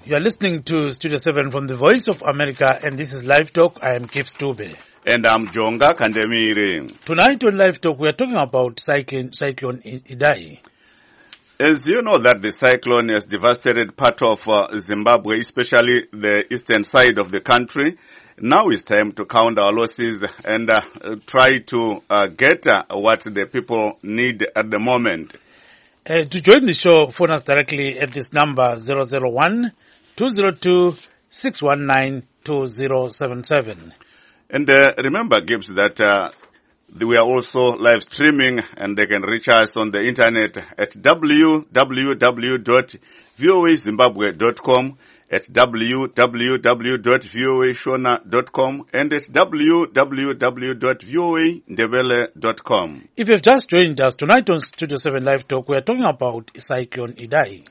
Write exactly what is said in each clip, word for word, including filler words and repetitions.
You are listening to Studio seven from the Voice of America, and this is Live Talk. I am Kip Stube. And I'm Jonga Kandemire. Tonight on Live Talk, we are talking about cyclone, cyclone Idai. As you know that the cyclone has devastated part of uh, Zimbabwe, especially the eastern side of the country. Now it's time to count our losses and uh, try to uh, get uh, what the people need at the moment. Uh, to join the show, phone us directly at this number zero zero one, two zero two, six one nine, two zero seven seven. And uh, remember, Gibbs, that uh, we are also live streaming and they can reach us on the internet at w w w dot v o a zimbabwe dot com, at w w w dot v o a shona dot com, and at w w w dot v o a ndebele dot com. If you've just joined us tonight on Studio seven Live Talk, we are talking about Cyclone Idai.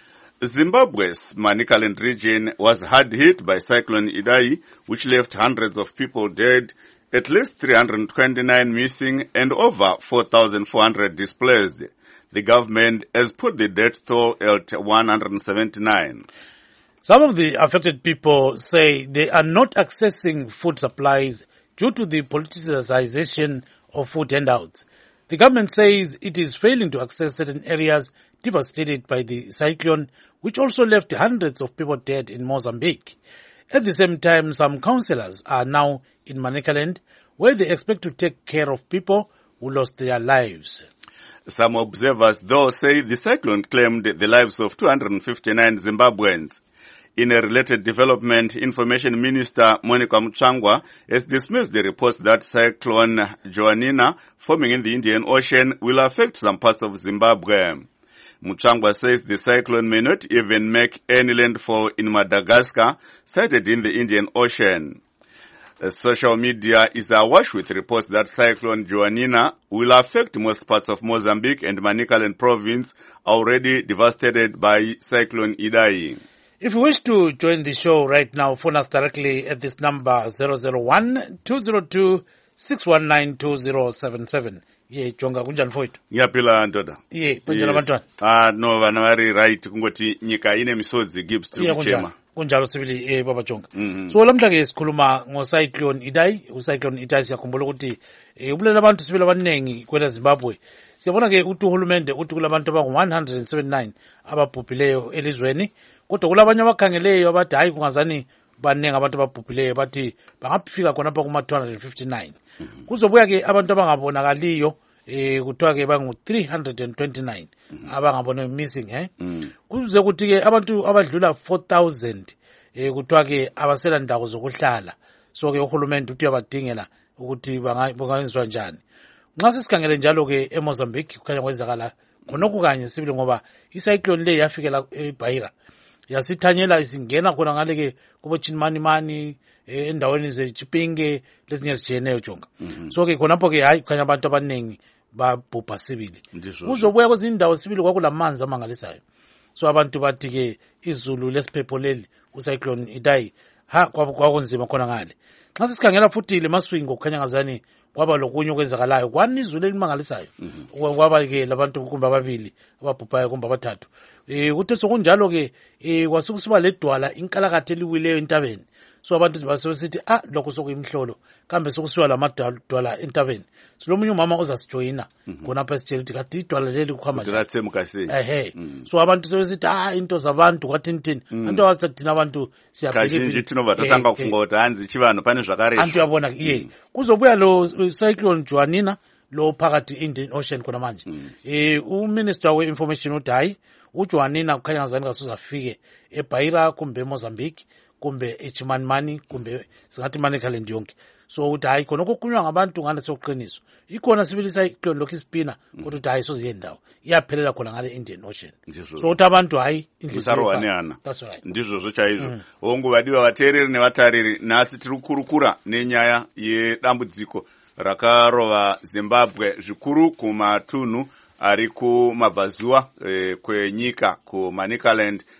Zimbabwe's Manicaland region was hard hit by Cyclone Idai, which left hundreds of people dead, at least three hundred twenty-nine missing, and over four thousand four hundred displaced. The government has put the death toll at one hundred seventy-nine. Some of the affected people say they are not accessing food supplies due to the politicization of food handouts. The government says it is failing to access certain areas devastated by the cyclone, which also left hundreds of people dead in Mozambique. At the same time, some councillors are now in Manicaland, where they expect to take care of people who lost their lives. Some observers, though, say the cyclone claimed the lives of two hundred fifty-nine Zimbabweans. In a related development, Information Minister Monica Muchangwa has dismissed the reports that Cyclone Joanina, forming in the Indian Ocean, will affect some parts of Zimbabwe. Muchangwa says the cyclone may not even make any landfall in Madagascar, sited in the Indian Ocean. Uh, social media is awash with reports that Cyclone Joanina will affect most parts of Mozambique and Manicaland province, already devastated by Cyclone Idai. If you wish to join the show right now, phone us directly at this number zero zero one, two zero two, six one nine, two zero seven seven. Ye Jonga kunjani mfowethu? Ngiyapila ndoda. Ye kunjani abantwana? Ah no vana vari right kungoti nyika ine misodzi Gibbs tiri kuchema. Kunjalo sibili eh baba Jonga. Mm -hmm. So lamhla ke sikhuluma ngo cyclone Idai, u cyclone Idai siyakhumbula ukuthi eh ubulela abantu sibili abanengi kwela Zimbabwe. Siyabona ke ukuthi uhulumende uthi kulabantu abangu one hundred seventy-nine ababhubhileyo elizweni. Kodwa kulabanye abakhangeleyo abathi hayi kungazani banengi abantu ababhubhileyo bathi bangafika khonapha kuma two hundred fifty-nine. Kuzobuya ke abantu abangabonakaliyo eh kuthiwa ke bangu three hundred twenty-nine abangabona missing eh. Kuze kuthi ke abantu abadlula four thousand eh kuthiwa ke abasela ndawo zokuhlala. So ke uhulumende uthi uyabadingela ukuthi bangayenzwa njani. Nxa sesikhangele njalo ke eMozambique kukhanya kwenzakala khonokho kanye sibili ngoba icyclone le yafikela eBaira. Yasithanyela isingena khona ngale ke kubo Chinmani mani endaweni zeChipinge lezinye ezijeneyo Jonga. So ke khonapho ke hayi kukhanya abantu abanengi babhubha sibili. Kuzobuya kwezindawo sibili kwakulamanzi amangalisayo. So abantu bathi ke izulu lesiphepho leli ucyclone Idai ha kwakunzima khona ngale. Nxa sisikhangela futhi le maswingo kukhanya ngazani kwaba lokunye okwenzakalayo kwani izulu elimangalisayo. Kwaba ke labantu kumbe ababili ababhubhayo kumbe abathathu. Eh kuthe sokunjalo ke eh kwasukusiba ledwala inkalakathe eliwileyo entabeni. So abantu basebesithi ah lokho sokuyimhlolo kambe sokusiwa lamadwala entabeni. So lomunye umama ozasijoyina khona pha sitshela ukuthi kade idwala leli kuhamba njani. Ehe. So abantu sebesithi ah into zabantu kwathini anto wathi thina abantu siyabheka nje tinova tatanga kufunga ukuthi hanzi chivano pane zvakaresha. Anto yabona ye. Kuzobuya lo cyclone Joanina lo phakathi Indian Ocean khona manje. Eh uminister we-information uthi hayi uJoanina kukhanya ngazani kasuzafike eBaira kumbe eMozambique kumbe eChimanimani kumbe singathi Manicaland yonke. So uthi hayi khona okukhulunywa ngabantu ngane sokuqiniso. Ikhona sibili cyclone lokho isipina kodwa uthi hayi soziye ndawo. Iyaphelela khona ngale Indian Ocean. So uthi abantu hayi indlisarowanyana. That's right. Ndizvo zvochaizvo. Hongu vadiwa vateereri nevatariri nhasi tiri kukurukura nenyaya yedambudziko rakarova Zimbabwe zvikuru kumatunhu ari kumabvazuva eh, kwenyika kuManicaland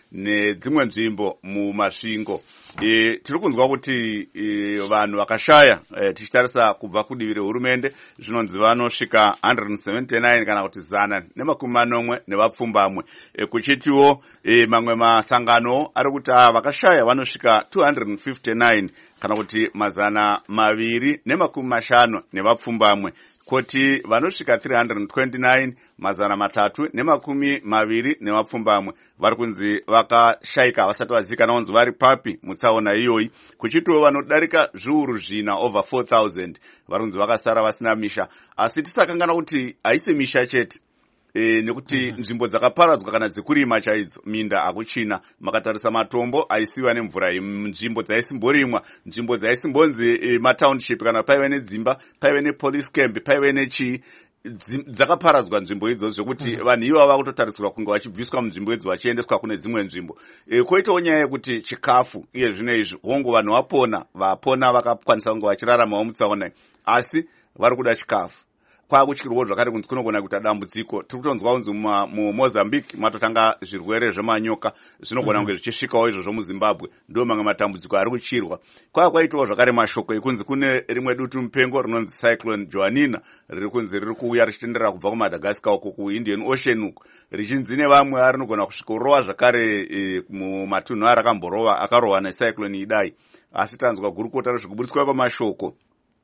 nedzimwe nzvimbo mumasvingo. E, tiri kunzwa kuti e, vanhu vakashaya e, tichitarisa kubva kudivi rehurumende zvinonzi vanosvika one hundred seventy-nine kana kuti zana nemakumi manomwe nevapfumbamwe. E, kuchitiwo e, mamwe masangano ari kuti vakashaya vanosvika two hundred fifty-nine kana kuti mazana maviri nemakumi mashanu nevapfumbamwe. Koti vanosvika three hundred twenty-nine mazana matatu nemakumi maviri nevapfumbamwe vari kunzi vakashayika vasati vazivikanwa kunzi vari papi mutsaona iyoyi. Kuchitiwo vanodarika zviuru zvina over four thousand vari kunzi vakasara vasina misha. Asi tisakangana kuti haisi misha chete. E, nekuti mm -hmm. nzvimbo dzakaparadzwa kana dzekurima chaidzo minda akuchina. Makatarisa matombo aisiwa nemvura, nzvimbo dzaisimborimwa, nzvimbo dzaisimbonzi e, matownship kana paive nedzimba, paive nepolice camp, paive nechi dzakaparadzwa nzvimbo idzo zvekuti mm -hmm. vanhu ivo vakutotarisirwa kunge vachibviswa munzvimbo idzo vachiendeswa kune dzimwe nzvimbo. E, koitawo nyaya yekuti chikafu iye zvino izvi hongu vanhu vapona vapona vakakwanisa kunge vachiraramawo mutsaona, asi vari kuda chikafu. Kwakutyirwa zvakare kunzi kunogona kuita dambudziko. Tiri kutonzwa kunzi muMozambique matotanga zvirwere zvemanyoka zvinogona kunge zvichisvikawo izvozvo muZimbabwe. Ndo mamwe matambudziko ari kuchirwa. Kwa kwaitawo zvakare mashoko ekunzi kune rimwe dutu mupengo rinonzi Cyclone Joanina riri kunzi riri kuuya richitenderera kubva kuMadagascar uko kuIndian Ocean uko richinzi nevamwe ari nogona kusvika kurova zvakare e, mumatunhu ari akamborova akarohwa necyclone idai. Asi tanzwa gurukota rezvekuburiswa kwamashoko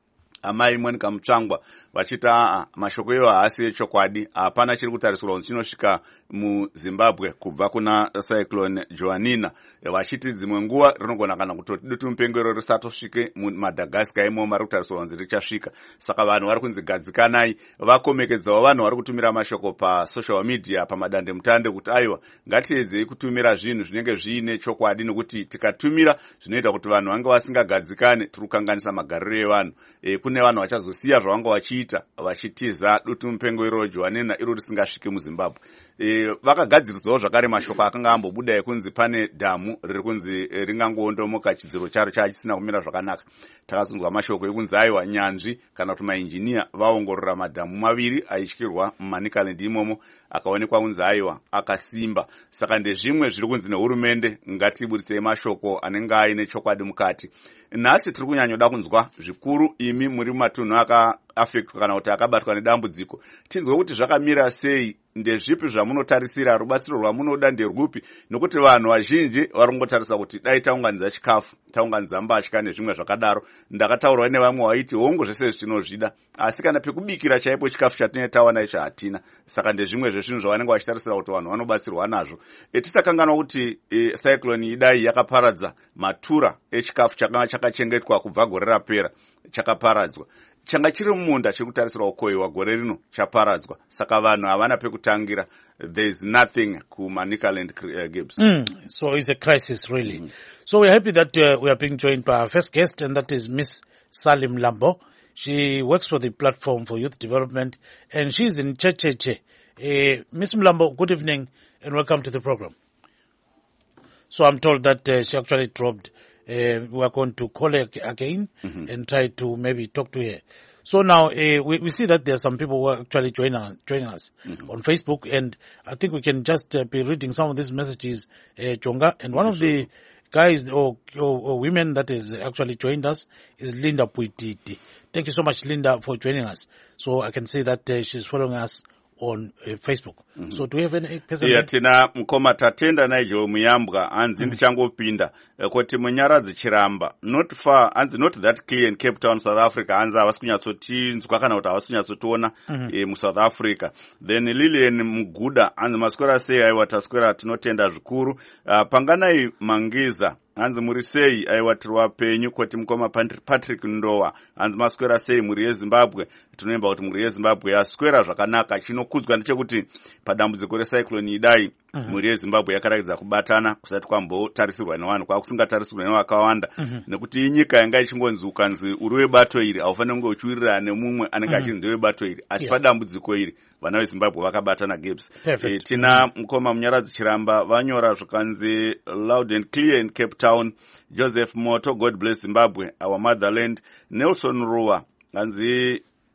amai Monica Mutsvangwa vachita aa mashoko iwo haasi echokwadi, hapana chiri kutarisirwa kuti chinosvika muZimbabwe kubva kuna Cyclone Joanina. Vachiti dzimwe nguva rinogona kana kutoti dutu mupengo iro risatosvike muMadagascar imo mari kutarisirwa kuti richasvika. Saka vanhu vari kunzi gadzikanai vakomekedzawo vanhu vari kutumira mashoko pasocial media pamadande mutande kuti aiwa ngatiedzei kutumira zvinhu zvinenge zviine chokwadi, nekuti tikatumira zvinoita kuti vanhu vange vasingagadzikane tiri kukanganisa magariro evanhu. E, kune vanhu vachazosiya zvavanga vachiita vachitiza dutu mupengo iro Joanina iro risingasviki muZimbabwe. E, vakagadziriswawo zvakare mashoko akanga ambobuda ekunzi pane dhamu riri kunzi e, ringangoondomoka chidziro charo chachisina kumira zvakanaka. Takazonzwa mashoko ekunzi aiwa nyanzvi kana kuti mainjiniya vaongorora madhamu maviri aityirwa muManicaland imomo akaonekwa kunzi aiwa akasimba. Saka ndezvimwe zviri kunzi nehurumende ngatiburisei mashoko anenge aine chokwadi mukati. Nhasi tiri kunyanyoda kunzwa zvikuru imi muri mumatunhu akaafektwa kana kuti akabatwa nedambudziko. Tinzwe kuti zvakamira sei, ndezvipi zvamunotarisira, rubatsiro rwamunoda nderwupi, nokuti vanhu vazhinji vari kungotarisa kuti dai taunganidza chikafu, taunganidza mbatya nezvimwe zvakadaro. Ndakataurawo nevamwe vaiti hongu zvese zvinozvida, asi kana pekubikira chaipo chikafu chatinenge tawana icho hatina. Saka ndezvimwe zvezvinhu zvavanenge vachitarisira kuti vanhu vanobatsirwa nazvo. E, tisakanganwa kuti e, cyclone idai yakaparadza matura echikafu chakanga chakachengetwa kubva gore rapera chakaparadzwa. Changa chiri mumunda chiri kutarisirwa kukohwewa gore rino chaparadzwa. Saka vanhu havana pekutangira. There is nothing kuManicaland uh, Gibbs. Mm, so it's a crisis really. Mm. So we're happy that uh, we are being joined by our first guest, and that is Miss Sally Mlambo. She works for the Platform for Youth Development and she's in Checheche. Uh, Miss Mlambo, good evening and welcome to the program. So I'm told that uh, she actually dropped. Uh, we are going to call her again mm-hmm. and try to maybe talk to her. So now uh, we, we see that there are some people who are actually joining us, joining us mm-hmm. on Facebook, and I think we can just uh, be reading some of these messages, uh, Jonga. And one of the guys or, or, or women that has actually joined us is Linda Puititi. Thank you so much, Linda, for joining us. So I can see that uh, she's following us on uh, Facebook. Mm-hmm. So do we have any person? Yeah, tina mkoma tatenda na ijo muyambwa anzi mm-hmm. ndichangopinda kuti munyaradzi chiramba not far anzi not that clear in Cape Town, South Africa. Anza avasikunyatsotsinzwa kana kuti avasikunyatsotona mm-hmm. e, mu South Africa. Then Lilian Muguda anzi maswera sei aiwa taswera tinotenda zvikuru. Uh, panganai Mangiza hanzi muri sei aiwatirwa penyu kuti mukoma Patrick Ndowa hanzi maswera sei muri yeZimbabwe. Tinoemba kuti muri yeZimbabwe yaswera zvakanaka. Chinokudzwa ndechekuti padambudziko recyclone idai mm-hmm. muri yeZimbabwe yakarakidza kubatana kusati kwambotarisirwa nevanhu kwakusingatarisirwa nevakawanda mm-hmm. nekuti inyika yanga ichingonzi ukanzi uri webato iri haufaniri kunge uchiwirirana nemumwe anenge mm-hmm. achinzi ndewebato iri asi yeah. padambudziko iri vana veZimbabwe vakabatana Gibbs. E, tina mukoma munyaradzi chiramba vanyora zvakanzi loud and clear in Cape Town. Joseph Moto, God bless Zimbabwe, our motherland. Nelson Rua hanzi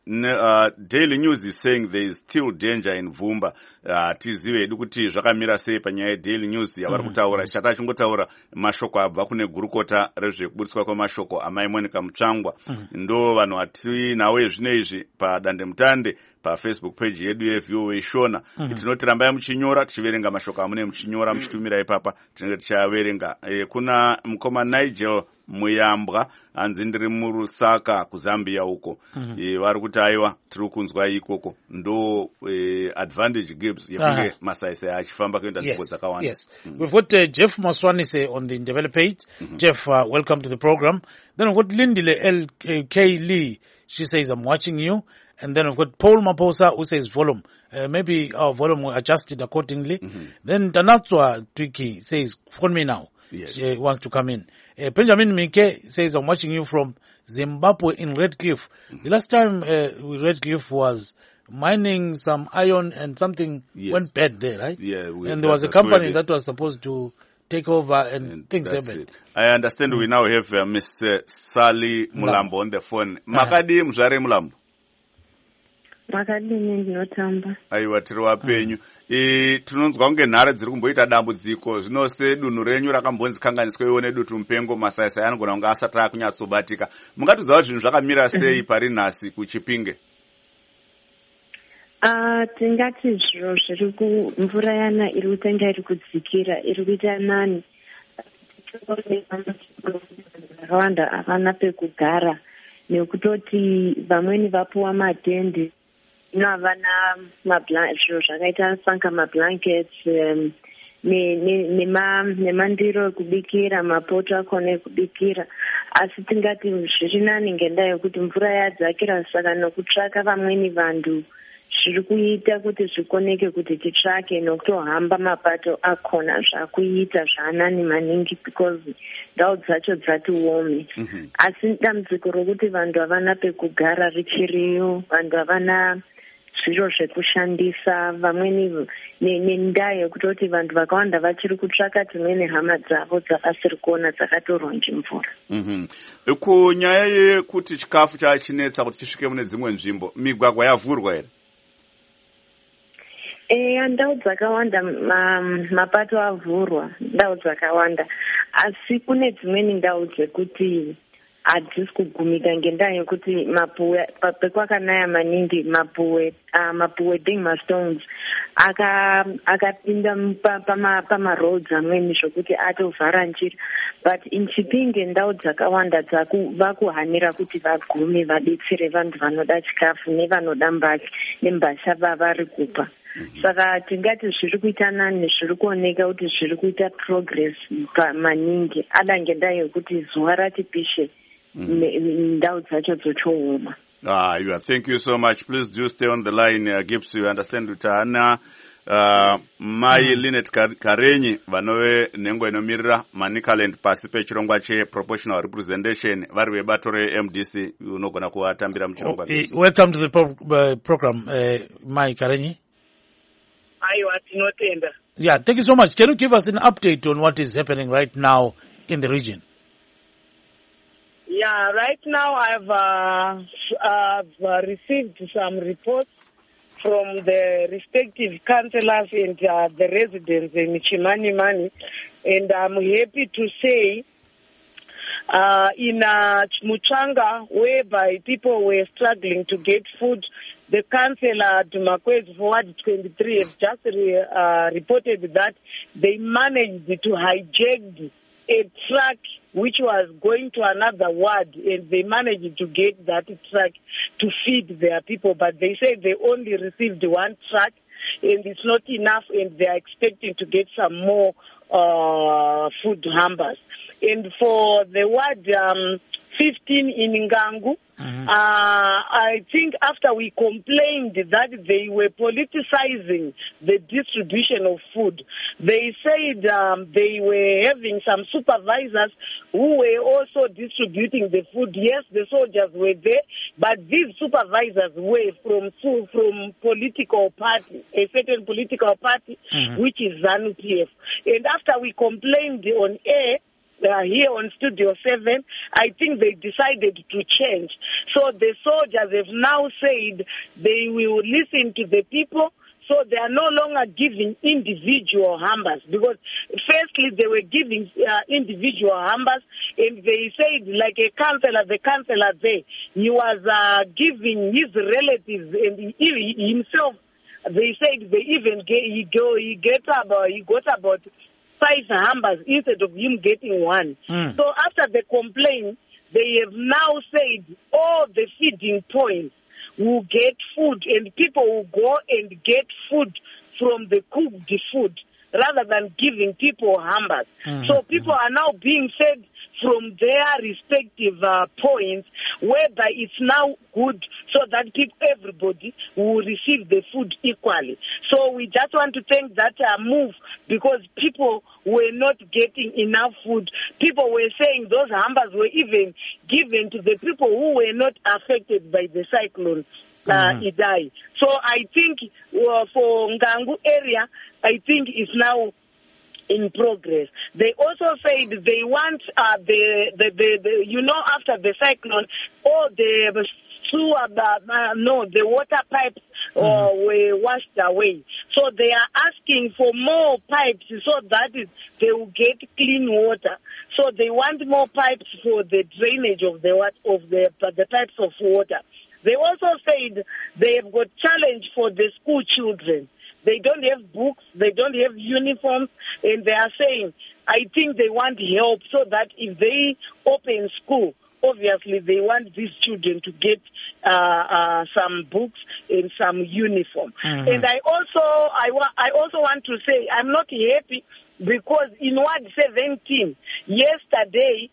uh, Daily News is saying there is still danger in Vhumba. Uh, tizive edu kuti zvakamira sei panyaya yeDaily News yavari kutaura. Chata chingotaura mashoko abva kune gurukota rezvekuburiswa kwemashoko amai Monica Mutsvangwa. Ndo vanhu vatinawo zvinezvi padandemutande paFacebook page yedu yeView Shona. Tinoti rambai muchinyora tichiverenga mashoko amune muchinyora muchitumira ipapa tinenge tichaverenga. E, kuna mukoma Nigel Muyambwa anzi ndiri muRusaka kuZambia uko. Mm -hmm. E, vari kuti aiwa tiri kunzwa ikoko ndo e, advantage gives yekunge uh-huh. masaisa achifamba kuenda nzvimbo dzakawanda. Yes. Mm -hmm. We've got uh, Jeff Maswanise on the Ndebele page. Mm -hmm. Jeff, uh, welcome to the program. Then we've got Lindile L K Lee. She says, I'm watching you. And then we've got Paul Maposa who says volume. Uh, maybe our volume will adjust it accordingly. Mm -hmm. Then Tanatswa Twiki says, phone me now. Yes. She wants to come in. Uh, Benjamin Mike says, I'm watching you from Zimbabwe in Redcliffe. Mm-hmm. The last time uh, Redcliffe was mining some iron and something yes. went bad there, right? Yeah. We, and there was a company that was supposed to take over and, and things happened. I understand mm-hmm. we now have uh, Miss uh, Sally Mulambo on the phone. Makadi Mzare Mulambo. Makadini ndinotamba. Aiwa tiri wapenyu. E, tinonzwa kunge nhare dziri kumboita dambudziko zvinose dunhu renyu rakambonzikanganiswa ione dutu mupengo masaisa anogona kunge asati akunyatsobatika. Mungatidzawo zvinhu zvakamira sei pari nhasi kuChipinge? Uh, tingati zviro zviri kumvura yana iri kutanga iri kudzikira iri kuita nani. Vakawanda havana pekugara nekutoti vamweni vapuwa matende. No, havana zviro zvakaita sanga mablankets um, nemandiro ekubikira mapoto akona ekubikira asi tingati zviri nani ngendaa yekuti mvura yadzakira saka nokutsvaka vamweni vantu zviri kuita kuti zvikoneke kuti titsvake nokutohamba mapato akona zvakuita zvaanani maningi because ndau dzacho dzati womi. Mm-hmm. Asi dambudziko rokuti vantu havana pekugara richiriyo, vantu havana zviro zvekushandisa, vamweni nendaa yekutoti vantu vakawanda vachiri kutsvaka dzimweni hama dzavo dzavasiri kuona dzakatorwa njimvura. Mhm. Kunyaya yekuti chikafu chachinetsa kuti chisvike mune dzimwe nzvimbo, migwagwa yavhurwa here? Eh, ndau dzakawanda mapato avhurwa, ndau dzakawanda. Asi kune dzimweni ndau dzekuti hadzisi kugumika ngendaa yekuti mapuwe pekwakanaya maningi mapuwe uh, mapuwe being mastones aka akapinda pama pama roads amweni zvokuti atovhara njira, but in Chipinge ndau dzakawanda dzaku vakuhanira kuti vagume vadetsere vantu vanoda chikafu nevanoda mbasha nembasha vavari kupa. Saka tingati zviri kuita nani, zviri kuoneka kuti zviri kuita progress maningi ada ngendaa yekuti zuva rati pishe. Mm. Ah, yeah, thank you so much. Please do stay on the line, uh, Gibbs. You understand Utana uh, Mai mm. Linet Karenyi vanove nengo inomirira Manicaland pasi pechirongwa che proportional representation vari vebatore M D C unogona kuvatambira muchirongwa. Okay. Welcome to the pro uh, program, uh, Mai Karenyi. Aiwa tinotenda. Yeah, thank you so much. Can you give us an update on what is happening right now in the region? Yeah, right now I've, uh, I've uh, received some reports from the respective councillors and uh, the residents in Chimanimani, and I'm happy to say uh, in uh, Muchanga, whereby people were struggling to get food, the councillor Dumakwezi Forward twenty-three have just re, uh, reported that they managed to hijack a truck which was going to another ward, and they managed to get that truck to feed their people, but they said they only received one truck and it's not enough, and they are expecting to get some more uh, food hampers. And for the ward um, fifteen in Ngangu, mm-hmm. uh, I think after we complained that they were politicizing the distribution of food, they said um, they were having some supervisors who were also distributing the food. Yes, the soldiers were there, but these supervisors were from from political party, a certain political party, mm-hmm. which is ZANU-P F. And after we complained on air, uh, here on Studio seven, I think they decided to change. So the soldiers have now said they will listen to the people. So they are no longer giving individual numbers, because firstly they were giving uh, individual numbers, and they said, like a councillor, the councillor there, he was uh, giving his relatives and he, himself. They said they even get, he go he get about he got about five numbers instead of him getting one. Mm. So after the complaint, they have now said all the feeding points will get food, and people will go and get food from the cooked food rather than giving people numbers. Mm. So people are now being fed from their respective uh, points, whereby it's now good, so that people, everybody will receive the food equally. So we just want to thank that uh, move, because people were not getting enough food. People were saying those numbers were even given to the people who were not affected by the cyclone. Uh, mm-hmm. Idai. So I think uh, for Ngangu area, I think it's now in progress. They also said they want uh, the, the, the, the, you know, after the cyclone, all the sewer, uh, no, the water pipes uh, mm-hmm. were washed away. So they are asking for more pipes so that they will get clean water. So they want more pipes for the drainage of the of the the pipes of water. They also said they have got challenge for the school children. They don't have books, they don't have uniforms, and they are saying, I think they want help so that if they open school, obviously they want these children to get uh, uh, some books and some uniform. Mm-hmm. And I also, I, wa- I also want to say, I'm not happy, because in Ward seventeen, yesterday,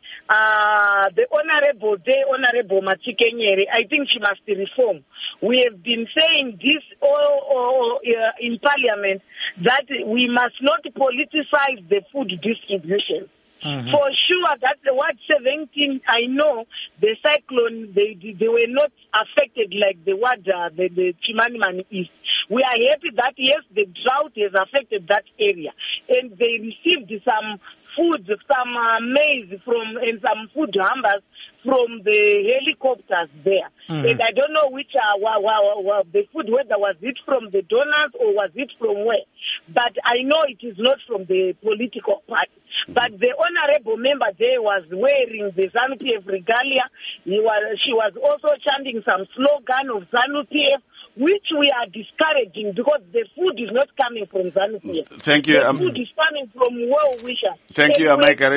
uh, the Honorable Day, Honorable Matikenyere, I think she must reform. We have been saying this all, all, uh, in Parliament, that we must not politicize the food distribution. Mm-hmm. For sure that the Ward seventeen, I know the cyclone, they they were not affected like the Ward, uh, the, the Chimanimani East. We are happy that, yes, the drought has affected that area, and they received some food, some uh, maize from, and some food hampers from the helicopters there. Mm-hmm. And I don't know which, uh, wa, wa, wa, the food, whether was it from the donors or was it from where. But I know it is not from the political party. But the honorable member there was wearing the ZANU P F regalia. He was, she was also chanting some slogan of ZANU P F, which we are discouraging, because the food is not coming from ZANU P F. Thank you. The um, food is coming from well-wishers. Thank and you, Amai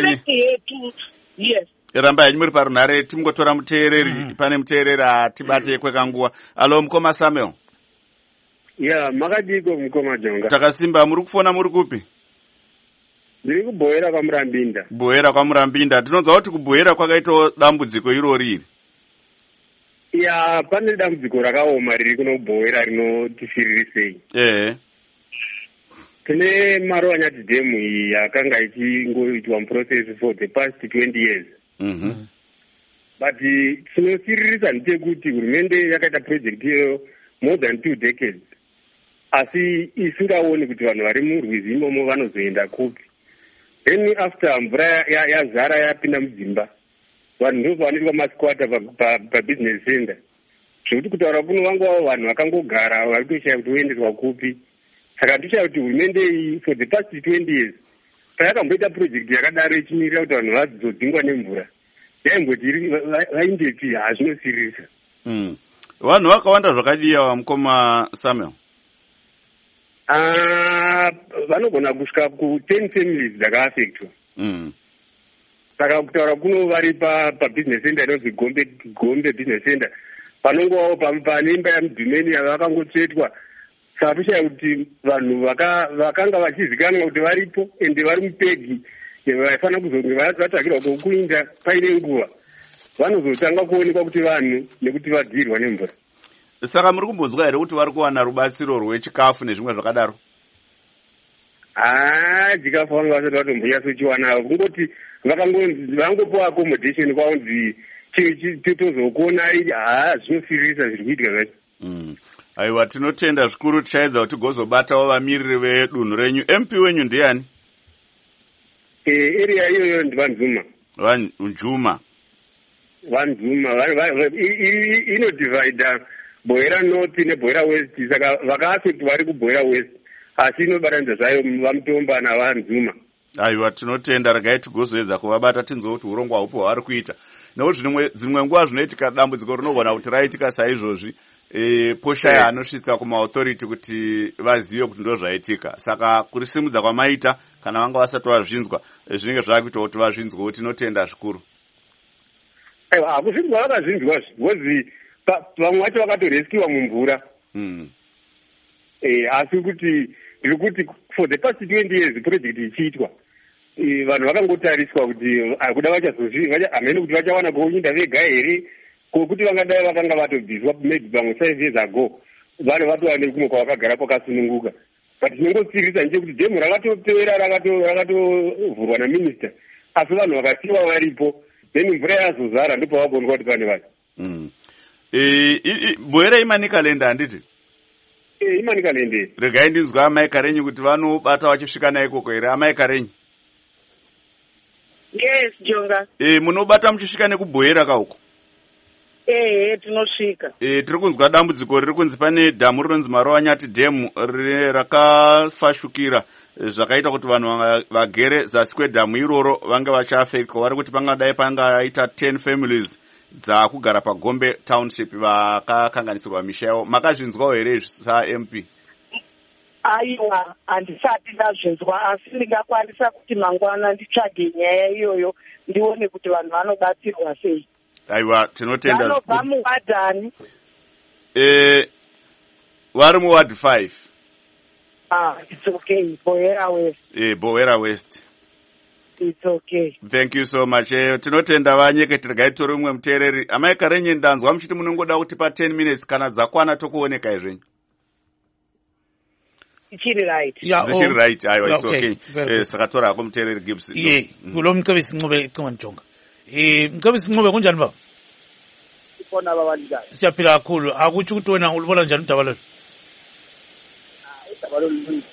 Yes. Ramba yanyu muri parunhare timungotora muteereri pane muteereri atibate kwekanguva. Alo mukoma Samuel. Yeah, makadiko mukoma Jonga. Takasimba, muri kufona muri kupi? Ndiri kubhoera kwaMurambinda. Bhoera kwaMurambinda. Tinonzwa kuti kubhoera kwakaitawo dambudziko irori iri. Ya, pane dambudziko rakaoma riri kunobhoera rinotisirirei. Eh. Tine Marwanyati demu iyi yakanga ichingoitwa muprocess for the past twenty years. Mhm. But chinosiririsa ndechekuti hurumende yakaita project iyo more than two decades. Asi isingaoni kuti vanhu vari murwizi imomo vanozoenda kupi. Then after mvura yazara yapinda mudzimba, vanhu ndoo vanoitwa masquatter pabusiness center. Zvekuti kutaura kuno vangu vanhu vakangogara vari kushaya kuti voendeswa kupi. Saka ndichaya kuti hurumende iyi for the past twenty years payakamboita project yakadaro ichimirira kuti vanhu vazodzingwa nemvura, yaimboti vaindepi hazvinosirisa. Mm. Vanhu vakawanda zvakadiya mukoma Samuel. Ah, vanogona kusvika ku ten families dzakaaffectwa. Mm. Saka kutaura kuno vari pabusiness center inonzi Gombe Gombe business center, panongovawo pane imba yamudhumeni yavakangotsvetwa. Saka toshaya kuti vanhu vakanga vachizikanwa kuti varipo ende vari mupegi vaifanira kuzonge vatsvakirwa kokuinda paine nguva, vanozotanga kuonekwa kuti vanhu nekuti vadzirwa nemvura. Saka muri kumbonzwa here kuti vari kuwana rubatsiro rwechikafu nezvimwe zvakadaro? Ah, chikafu vanga vasati vatomboyasochiwana, kungoti vangopiwa accommodation kwaunzi tozokuona haa zvinosirisa zviri kuitika zvacho. Mm. Aiwa, tinotenda zvikuru, tichaedza kuti tigozobatawo vamiriri vedunhu renyu. M P wenyu ndiani? Eh, area iyoyo ndivanzuma. Vanjuma. Vanzuma inodivida Bhoera North neBhoera West, saka vakaafekti vari kuBhoera West, asi inobatanidza zvayo vamutomba navanzuma. Aiwa, tinotenda, regai tigozoedza kuvabata tinzwa kuti urongwa hupo hwavari kuita. Nekuti dzimwe nguva zvinoitika dambudziko rinogona kuti raitika saizvozvi, e, poshaya anosvitsa kumaauthority kuti vazive kuti ndo zvaitika. Saka kurisimudza kwamaita kana vanga vasati vazvinzwa zvinenge zvakuita kuti vazvinzwe, kuti tinotenda zvikuru. Aiwa, hakuzvinzwa vakazvinzwa zvozi vamwe vacho vakatoreskiwa mumvura. Mm. Eh, asi kuti ndiri kuti for the past twenty years project ichiitwa, vanhu vakangotariswa kuti kuda vachazozvi hamene kuti vachawana kuunyinda vega here, kokuti vangadai vakanga vatobviswa maybe pamwe five years ago, vane vatova nekumwe kwavakagara kwakasununguka. But tinongotsirisa nje kuti dhemu rakatopera rakatovhurwa naminista, asi vanhu vakasiiwa varipo, then mvura yazozara ndipo vagonwa kuti pane vanhu. Mm. E, Bhoera Imanikalenda handiti? E, Imanikalenda. Regai ndinzwa amai Karenyi kuti vanobata vachisvika naikoko here, amai Karenyi? Yes, Jonga. E, munobata muchisvika nekubhoera kauko? Eh, tinosvika. E, tiri kunzwa dambudziko riri kunzi pane dhamu rinonzi Marowanyati dhemu rakafashukira, zvakaita kuti vanhu vagere zasi kwedhamu iroro vange vachiafekwa. Vari kuti pangadai pangaita ten families dzakugara paGombe township vakakanganisirwa misha yavo. Makazvinzwawo here sa-M P? Aiwa, handisati ndazvinzwa, asi ndingakwanisa kuti mangwana nditsvage nyaya iyoyo ndione kuti vanhu vanobatsirwa sei. Aiwa, tinotenda. Vanobva muwadhani? Eh, vari muward five. Ah, it's okay. Bhoera West. Eh, Bhoera West. It's okay. Thank you so much. Eh, tinotenda vanyeketi, regai tori umwe muteereri. Amai Karenyi, ndanzwa muchiti munongoda kuti pa ten minutes kana dzakwana tokuoneka izvenyu. Ichiri right. Yeah, Ichiri oh, right. Aiwa, it's okay. okay. Eh, saka tora hako muteereri Gibbs. Yeah, kulo mcebisi Ncube icinga Njonga. Eh, mcebisi Ncube kunjani baba? Sibona babalikazi. Siyaphila kakhulu. Akuthi ukuthi wena ulibona njani udaba lolu? Ah, udaba lolu.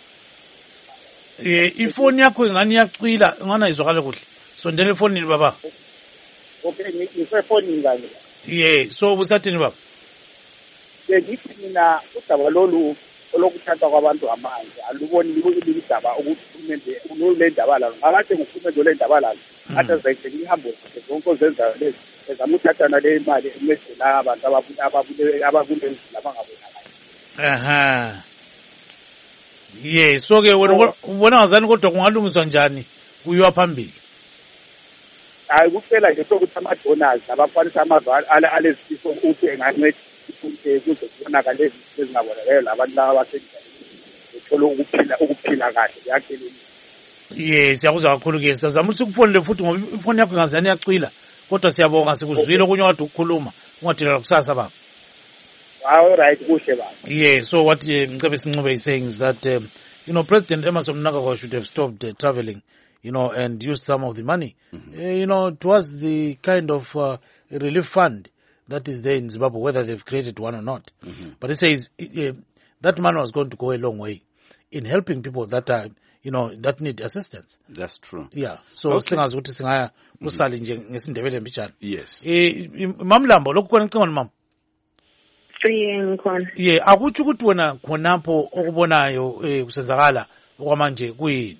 Eh, ifoni yakho ingani yacwila, ngana izwakala kuhle. Sondela ifonini baba. Okay, ngisefonini ngani. Yeah, so busathini baba? Ngithi mina udaba lolu olokuthatha kwabantu amanzi aluboni libukile idaba ukuthi uhulumende unolendaba lalo. Akade ngufumendo lendaba lalo. Atha zayithi ihambo zonke ozenza lezi ezama ukuthathana le imali emesela abantu ababule ababule ababule labangabonakala. Aha. Yeah, so ke wena ubona ngazani kodwa kungalungiswa njani kuyiwa phambili? Hayi kuphela nje sokuthi ama-donors abafalisa amazwi alezifo ukuthi enganceda ukuthi kuze kubonakale lezi ezingabonakala labantu laba basendaweni bethola ukuphila ukuphila kahle yakheleni. Yes, siyakuzwa kakhulu ke sizama ukuthi ukufonele futhi ngoba ifoni yakho ngazani yacwila kodwa siyabonga sikuzwile okunye wadi ukukhuluma ungadelela kusasa baba. All right, kuhle baba. Yeah, so what uh, Mcebisi Ncube is saying is that um, you know, President Emmerson Mnangagwa should have stopped uh, traveling, you know, and used some of the money, mm-hmm. uh, you know, towards the kind of uh, relief fund that is there in Zimbabwe, whether they've created one or not. Mm-hmm. But he says uh, that money was going to go a long way in helping people that are, you know, that need assistance. That's true. Yeah. So singazi ukuthi singaya kusali nje ngesindebele mbijana. Yes. Eh, Mamlambo lokhu khona ngicanga mama. Siye ngikhona. Yeah, akuthi ukuthi wena khonapho okubonayo eh kusenzakala okwamanje kuyini?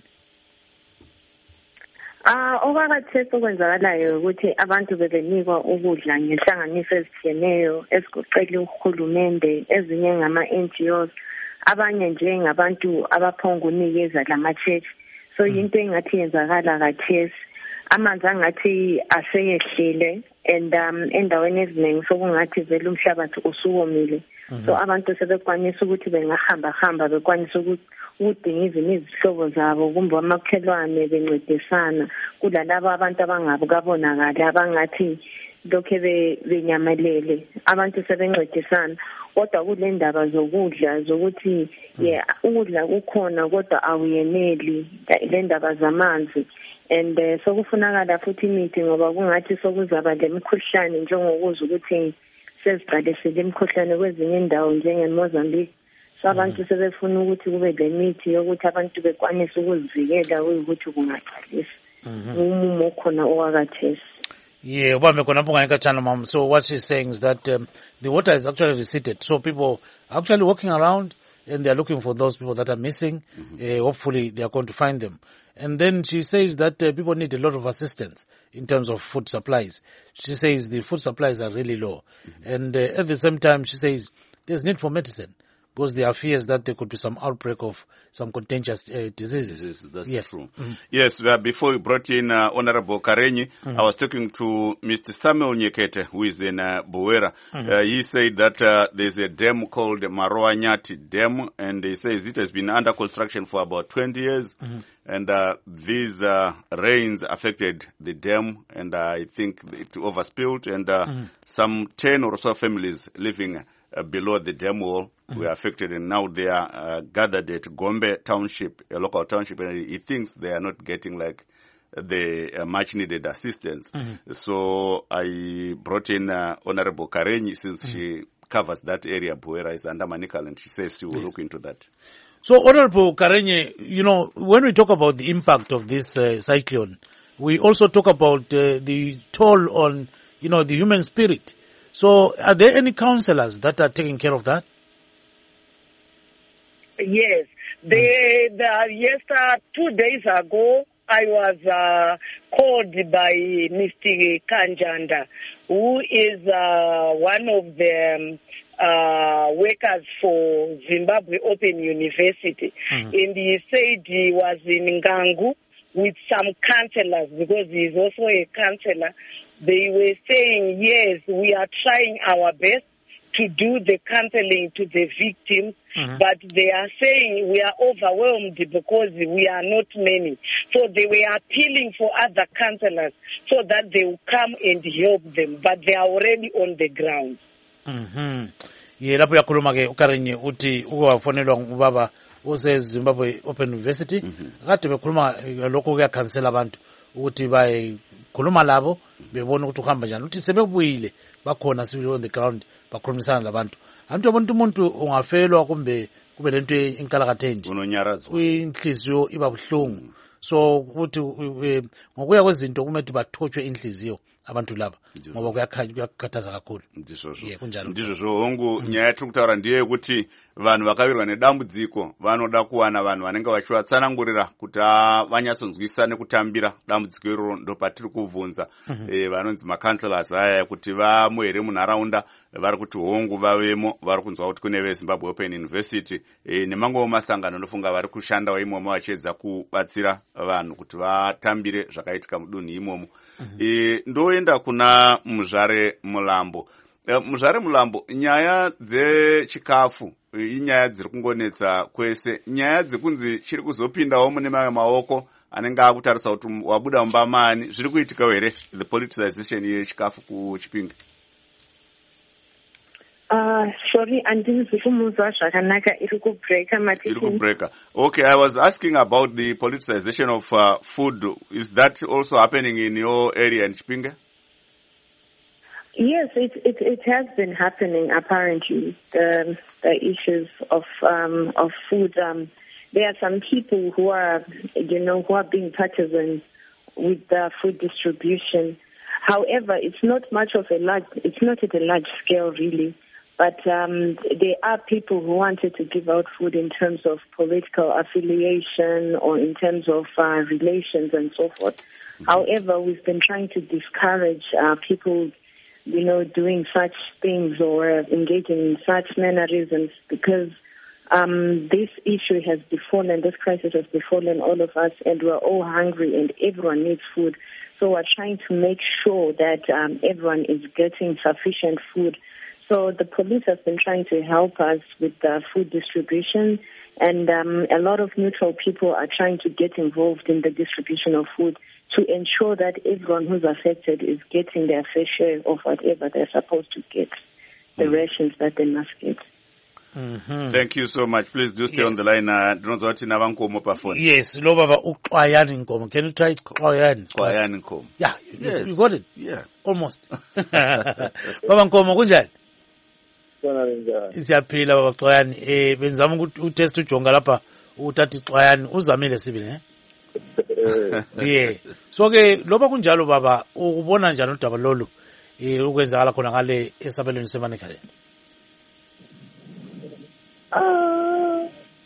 Ah, okwakathesa okwenzakalayo ukuthi abantu bebenikwa ukudla ngenhlanganiso ezitshiyeneyo ezigoqela uhulumende, ezinye ngama N G Os, abanye nje ngabantu abaphonga unikeza lama-church. So into engathi yenzakala kathesi, amanzi angathi aseyehlile and um endaweni eziningi sokungathi vele umhlabathi usuwomile. So abantu sebekwanisa ukuthi bengahamba hamba bekwanisa ukuthi udinga izimo izihlobo zabo kumbe amakhelwane bencedisana kulalabo abantu abangabukabonakala abangathi lokho benyamalele abantu sebencedisana. Kodwa kule ndaba zokudla zokuthi yeah ukudla kukhona kodwa awuyeneli le ndaba zamanzi and uh, sokufunakala futhi imithi ngoba kungathi sokuzaba lemikhuhlane njengokuza ukuthi seziqalesile imikhuhlane kwezinye indawo njengeMozambique. so abantu sebefuna ukuthi kube le mithi yokuthi abantu bekwanise ukuzivikela ukuthi kungaqalisi umumo okhona owakathesi. Yeah, ubambe khona lapho ngayikatshana mom. So what she's saying is that um, the water is actually receded, so people are actually walking around and they are looking for those people that are missing. Mm-hmm. Uh, hopefully they are going to find them. And then she says that uh, people need a lot of assistance in terms of food supplies. She says the food supplies are really low. Mm-hmm. And uh, at the same time, she says there's need for medicine because there are fears that there could be some outbreak of some contagious uh, diseases. Yes, that's yes. true. Mm-hmm. Yes, uh, before we brought in uh, Honorable Karenyi, mm-hmm. I was talking to Mister Samuel Nyekete, who is in uh, Buwera. Mm-hmm. Uh, he said that uh, there's a dam called Maroa Nyati Dam, and he says it has been under construction for about twenty years. Mm-hmm. And uh, these uh, rains affected the dam, and uh, I think it overspilled, and uh, mm-hmm. some ten or so families living Uh, below the dam wall mm-hmm. were affected, and now they are uh, gathered at Gombe Township, a local township, and he thinks they are not getting like the uh, much needed assistance. Mm-hmm. So I brought in uh, Honorable Karenyi, since mm-hmm. she covers that area. Buwera is under Manikal, and she says she will yes. look into that. So Honorable Karenyi, you know, when we talk about the impact of this uh, cyclone, we also talk about uh, the toll on, you know, the human spirit. So are there any counselors that are taking care of that? Yes. They, the, yes, uh, two days ago, I was uh, called by Mister Kanjanda, who is uh, one of the um, uh, workers for Zimbabwe Open University. Mm-hmm. And he said he was in Ngangu with some counselors, because he is also a counselor. They were saying, yes, we are trying our best to do the counseling to the victims, mm-hmm. but they are saying we are overwhelmed because we are not many. So they were appealing for other counselors so that they will come and help them, but they are already on the ground. Mhm. Ye lapho yakhuluma ke uKarenyi uthi ukwafonelwa ngubaba ose Zimbabwe Open University kade bekhuluma lokho kuyakhansela abantu ukuthi bayikhuluma labo bebona ukuthi uhamba njani, uthi sebebuyile bakhona sibili on the ground bakhulumisana labantu. Abantu abantu umuntu ungafelwa kumbe kube lento inkalakathe nje unonyarazwa inhliziyo iba buhlungu. So ukuthi ngokuya kwezinto kumele bathothwe inhliziyo abantu laba ngoba kuyakhanya kuyakhathaza kakhulu. Ndizvo zvo hongu nyaya yatiri kutaura ndiye kuti vanhu vakawirwa nedambudziko vanoda kuwana vanhu vanenge vachivatsanangurira kuti vanyatsonzwisisa nekutambira dambudziko iroro. Ndo patiri kuvunza vanonzi macounselors aya kuti vamo here munharaunda, vari kuti hongu vavemo, vari kunzwa kuti kune veZimbabwe Open University nemangowo masangano anofunga vari kushandawo imomo vachiedza kubatsira vanhu kuti vatambire zvakaitika mudunhu imomo. Ndoenda kuna Muzvare Mulambo. Muzvare Mulambo, nyaya dzechikafu inyaya dziri kungonetsa kwese. Nyaya dzekunzi chiri kuzopindawo mune mamwe maoko anenge akutarisa kuti wabuda mumba mani, zviri kuitika here the politicization yechikafu kuChipinge? Uh, sorry, andinzi kumuzwa zvakanaka, iri kubreaka matiki. Iri kubreaka. Okay, I was asking about the politicization of uh, food. Is that also happening in your area in Chipinge? Yes, it, it it has been happening. Apparently, the the issues of um of food. Um, there are some people who are, you know, who are being partisan with the food distribution. However, it's not much of a large. It's not at a large scale, really. But um, there are people who wanted to give out food in terms of political affiliation or in terms of uh, relations and so forth. Mm-hmm. However, we've been trying to discourage uh, people, you know, doing such things or engaging in such mannerisms, because um, this issue has befallen, this crisis has befallen all of us, and we're all hungry and everyone needs food. So we're trying to make sure that um, everyone is getting sufficient food. So the police has been trying to help us with the food distribution, and um, a lot of neutral people are trying to get involved in the distribution of food to ensure that everyone who's affected is getting their fair share of whatever they're supposed to get, the mm. rations that they must get. Mm-hmm. Thank you so much. Please do stay yes. on the line. Uh, yes, lo baba uXwayani Nkomo. Can you try Xwayani? Xwayani Nkomo. Yeah, yes. you got it. Yeah, almost. Baba Nkomo kunjani? siyaphila baba Xwayani. Eh benzama ukuthi utest ujonga lapha uthatha Xwayani uzamile sibili eh. Yeah. So ke loba kunjalo baba ubona njani udaba lolu eh ukwenzakala khona ngale esabelweni seManicaland? Ah.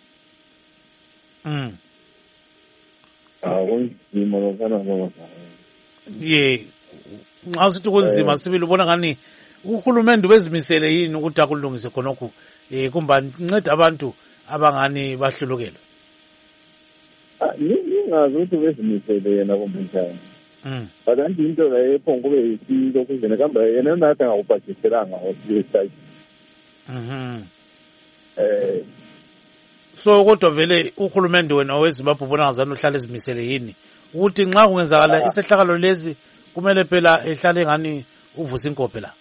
Mm. Ah, kunzima lokana ngoba. Yeah. Nxa sithi kunzima sibili ubona ngani uhulumende bezimisele yini ukuthi akulungise khonokho eh kumba nceda abantu abangani bahlulukelwe? Ah, ningazi ukuthi bezimisele yena kumbe Mm. Bakanti into la ephongo kube isinto kuzena kambe yena nathi angakubhajiselanga ngosibili. Mhm. Eh So kodwa vele uhulumende wena weZimbabwe ubona ngazani uhlale ezimisele yini ukuthi nxa kungenzakala isehlakalo lezi kumele phela ehlale ngani uvusa inkophe la?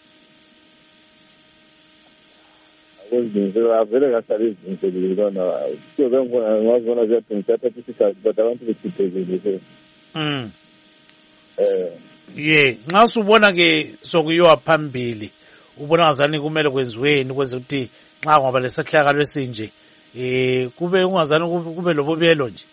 Akuzenzela avele kahlale izinto lona kuze ngibona ngazona ziyadinga isikhathi but abantu besiphezile. Mm. Eh Yeah, nxa usubona ke sokuyiwa phambili ubona ngazani kumele kwenziweni kwenze ukuthi nxa ngoba lesehlakalo esinje eh kube ungazani kube lobubelo nje?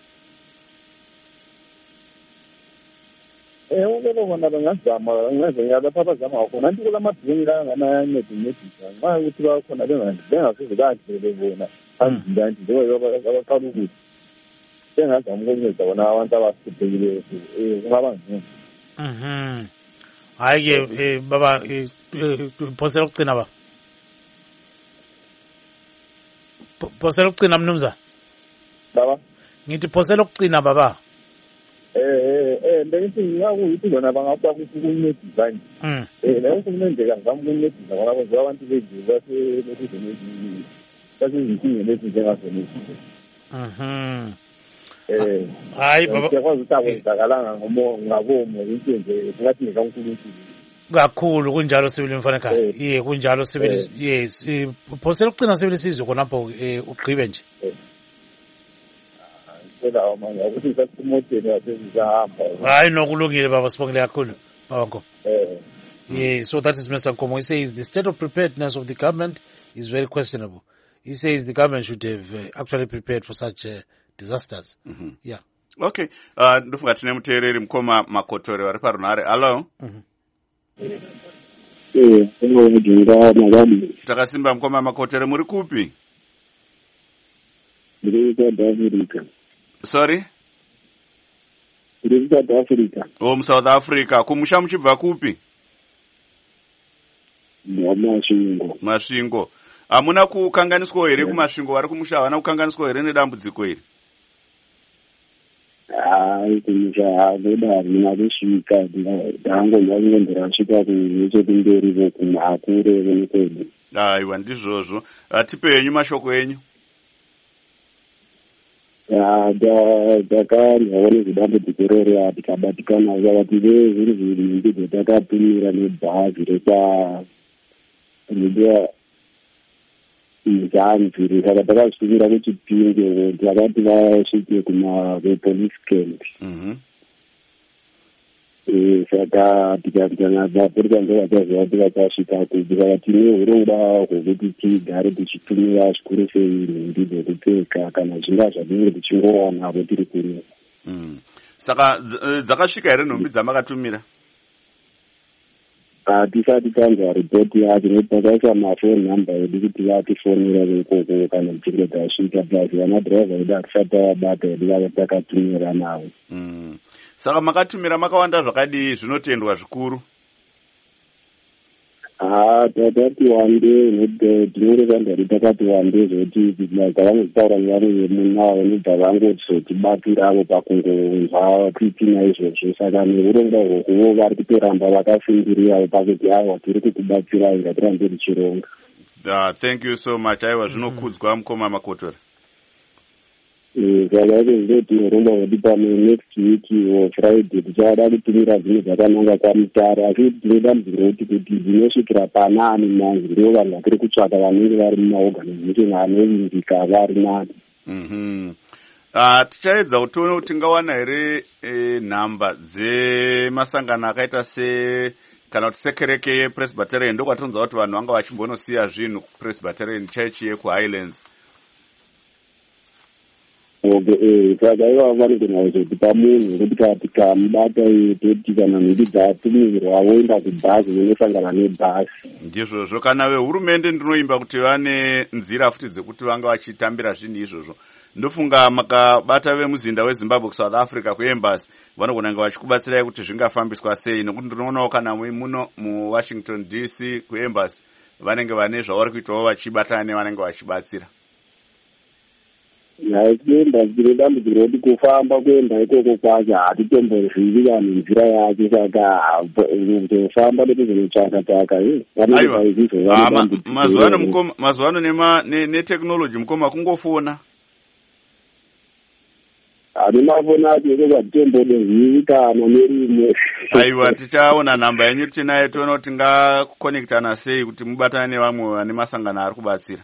Eh ukelo bona bangazama ngenze lapha bazama khona anti kula mabhingi la ngana ncedi ncedisa nxa ukuthi bakhona bengazi bengasizi kahle lebona anzi anti njengoba abaqala ukuthi bengazama ukunceda bona abantu abasiphekile eh kungaba nzima. Mhm. Hayi ke eh baba phosela ukucina ba. Phosela ukucina mnumzana. Baba. Ngithi phosela ukucina baba. Eh eh eh bengithi ngiyakuyiphi bona bangaba ukuncedisa nje. Mm. Eh la uhulumende kangizama ukuncedisa ngoba kwenziwa abantu beziwe base bekuzeni base izinkinga lezi njengasona. Mhm. Eh hayi baba siyakwazi ukuthi akwenzakalanga ngomo ngabomo into nje ngathi ngikaNkulunkulu kakhulu kunjalo sibili mfana ekhaya. Ye kunjalo sibili. Yes phosela ukucina sibili sizwe khonapho ugqibe nje. Phela manje ukuthi sasimoteni yasezihamba. Hayi nokulungile baba sibongile kakhulu baba Nkomo. Eh Yeah, so that is Mister Nkomo. He says the state of preparedness of the government is very questionable. He says the government should have uh, actually prepared for such uh, disasters. Mm-hmm. Yeah. Okay. Uh, ndofunga tine muteereri Mukoma Makotore vari parunhare. Hello. Mhm. Eh, ngomudinga magadi. Takasimba Mukoma Makotore muri kupi? Ndiri South Africa. Sorry? Ndiri South Africa. Oh, mu South Africa. Kumusha muchibva kupi? Masvingo. Masvingo. Hamuna kukanganiswa here kumasvingo vari kumusha havana kukanganiswa here nedambudziko iri? Hayi kumusha haveda harina kusvika ndangomva kunge ndirasvika nechekumberi kumakure kwedu. Aiwa ndizvozvo. Tipenyu mashoko enyu. Takaryawo nezvidambudziko rero tikabatikana vakati vezviri zviri ndizvo takatumira nebhazi repa repa Mzanzi saka takazvimira kuti tipinde takati vasvike kumapolice camp. Mhm. Eh saka tikatanga porika ndo vakaziva kuti vakasvika kuti saka tine urongwa hwekuti tigare tichitumira zvikuru sei nhumbi dzekupfeka kana zvinga zvadinge tichingowana apo tiri kure. Mm. Saka dzakasvika here nhumbi dzamakatumira? Tisati tanzwa ripoti yacho netakaisa mafoni namba edu kuti vatifonera ikoko kana tichinge tasvika plus vana dhiraivha edu hatisati tavabata edu vava takatumira navo. Saka makatumira makawanda zvakadii zvinotendwa zvikuru? Ah, takati wande tinoreva ndari takati wande zvoti dzavanotaura nevamwe vemunavo vanobva vangozotibatiravo pakungonzwa titina izvozvo saka neurongwa hwokuvo vari kutoramba vakafungirirawo pakuti aiwa tiri kukubatsirai ngatirambe tichironga. Thank you so much. Aiwa zvinokudzwa Mukoma Makotore. Saka yake ndoti urongwa hwedu pano next week or Friday tichada kutumira zvinhu zvakananga kwamutare asi tine dambudziko rekuti kuti zvinosvikira panani manje ndivo vanhu vatiri kutsvaka vanenge vari mumaorganization anovimbika vari nani. Mhm. Uh, tichaedza kuti tione kuti tingawana here e, nhamba dzemasangano akaita se kana kuti sekereke yepresbyterian ndokwatonza kuti vanhu vanga vachimbonosiya zvinhu kupresbyterian church yekuhighlands. Okay, saka iva vanogona kuzotipa munhu wekuti tikamubata toti kana nhumbi dzatumirwa woenda kubhazi unosangana nebhazi. Ndizvozvo kana vehurumende ndinoimba kuti vane nzira futi dzekuti vanga vachitambira zvinhu izvozvo. Ndofunga makabata vemuzinda weZimbabwe kuSouth Africa kuembassy vanogona nga vachikubatsirai kuti zvingafambiswa sei, nekuti ndinoonawo kana muno muWashington D C kuembassy vanenge vane zvavari kuitawo vachibatana nevanenge vachibatsira. Kuenda dzine dambudziko rekuti kufamba kuenda ikoko kwacho hatitombozivi vanhu nzira yacho, saka kufamba nekuzonotsvaka-tsvaka. Mazuva ano neteknoloji mukoma kungofona. Ani mafoni acho ikoko hatitombozivi kana nerimwe. Aiwa, tichaona nhamba yenyu tinayo toona kuti tingakonekitana sei kuti mubatane nevamwe vane masangano ari kubatsira.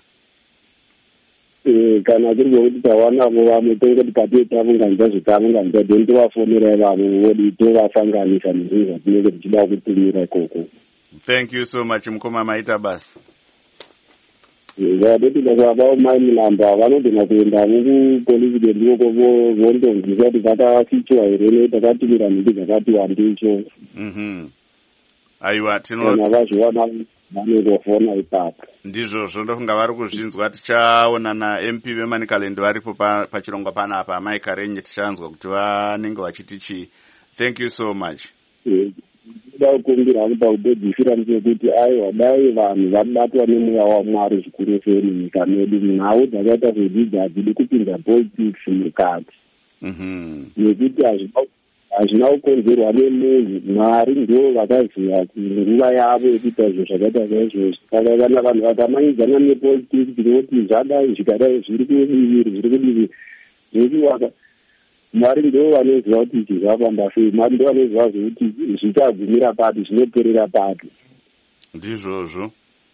Kana kuri kuti tawanavo vamwe tongoti pati tavunganidza zvitavunganidza then tovafonera ivavo vodi tovasanganisa nezvinhu zvatinenge tichida kutumira ikoko. Thank you so much mukoma maita basa. Vadoti vakavavo mai mulamba vanogona kuendamo kupolisi ndikoko vondomvisa kuti vakafichiwa here netakatumira nhumbi dzakati wandicho. Aiwa, tino kana vazviwana vanongofona ipapo. Ndizvozvo ndofunga vari kuzvinzwa. Tichaona naM P veManicaland varipo pachirongwa panapa, Mike Renye, tichanzwa kuti vanenge vachiti chii. Thank you so much. Kuda kukumbira kuti pakupedzisira ndechekuti aiwa dai vanhu vabatwa nemweya waMwari zvikuru sei munyika medu, nhau dzakaita zvedzidzo hadzidi kupinza politics mukati. Nekuti hazvina kukonzerwa nemunhu, Mwari ndo vakaziva nguva yavo yekuita zvinhu zvakaita saizvozvo. Saka kana vanhu vakamanyidzana nepolitics tinoti zvadai zvikadai zviri kuviri zviri kudii zvochiwaka, Mwari ndo vanoziva kuti izvi zvafamba sei, Mwari ndo vanoziva zvokuti zvichagumira pati, zvinoperera pati. Ndizvozvo.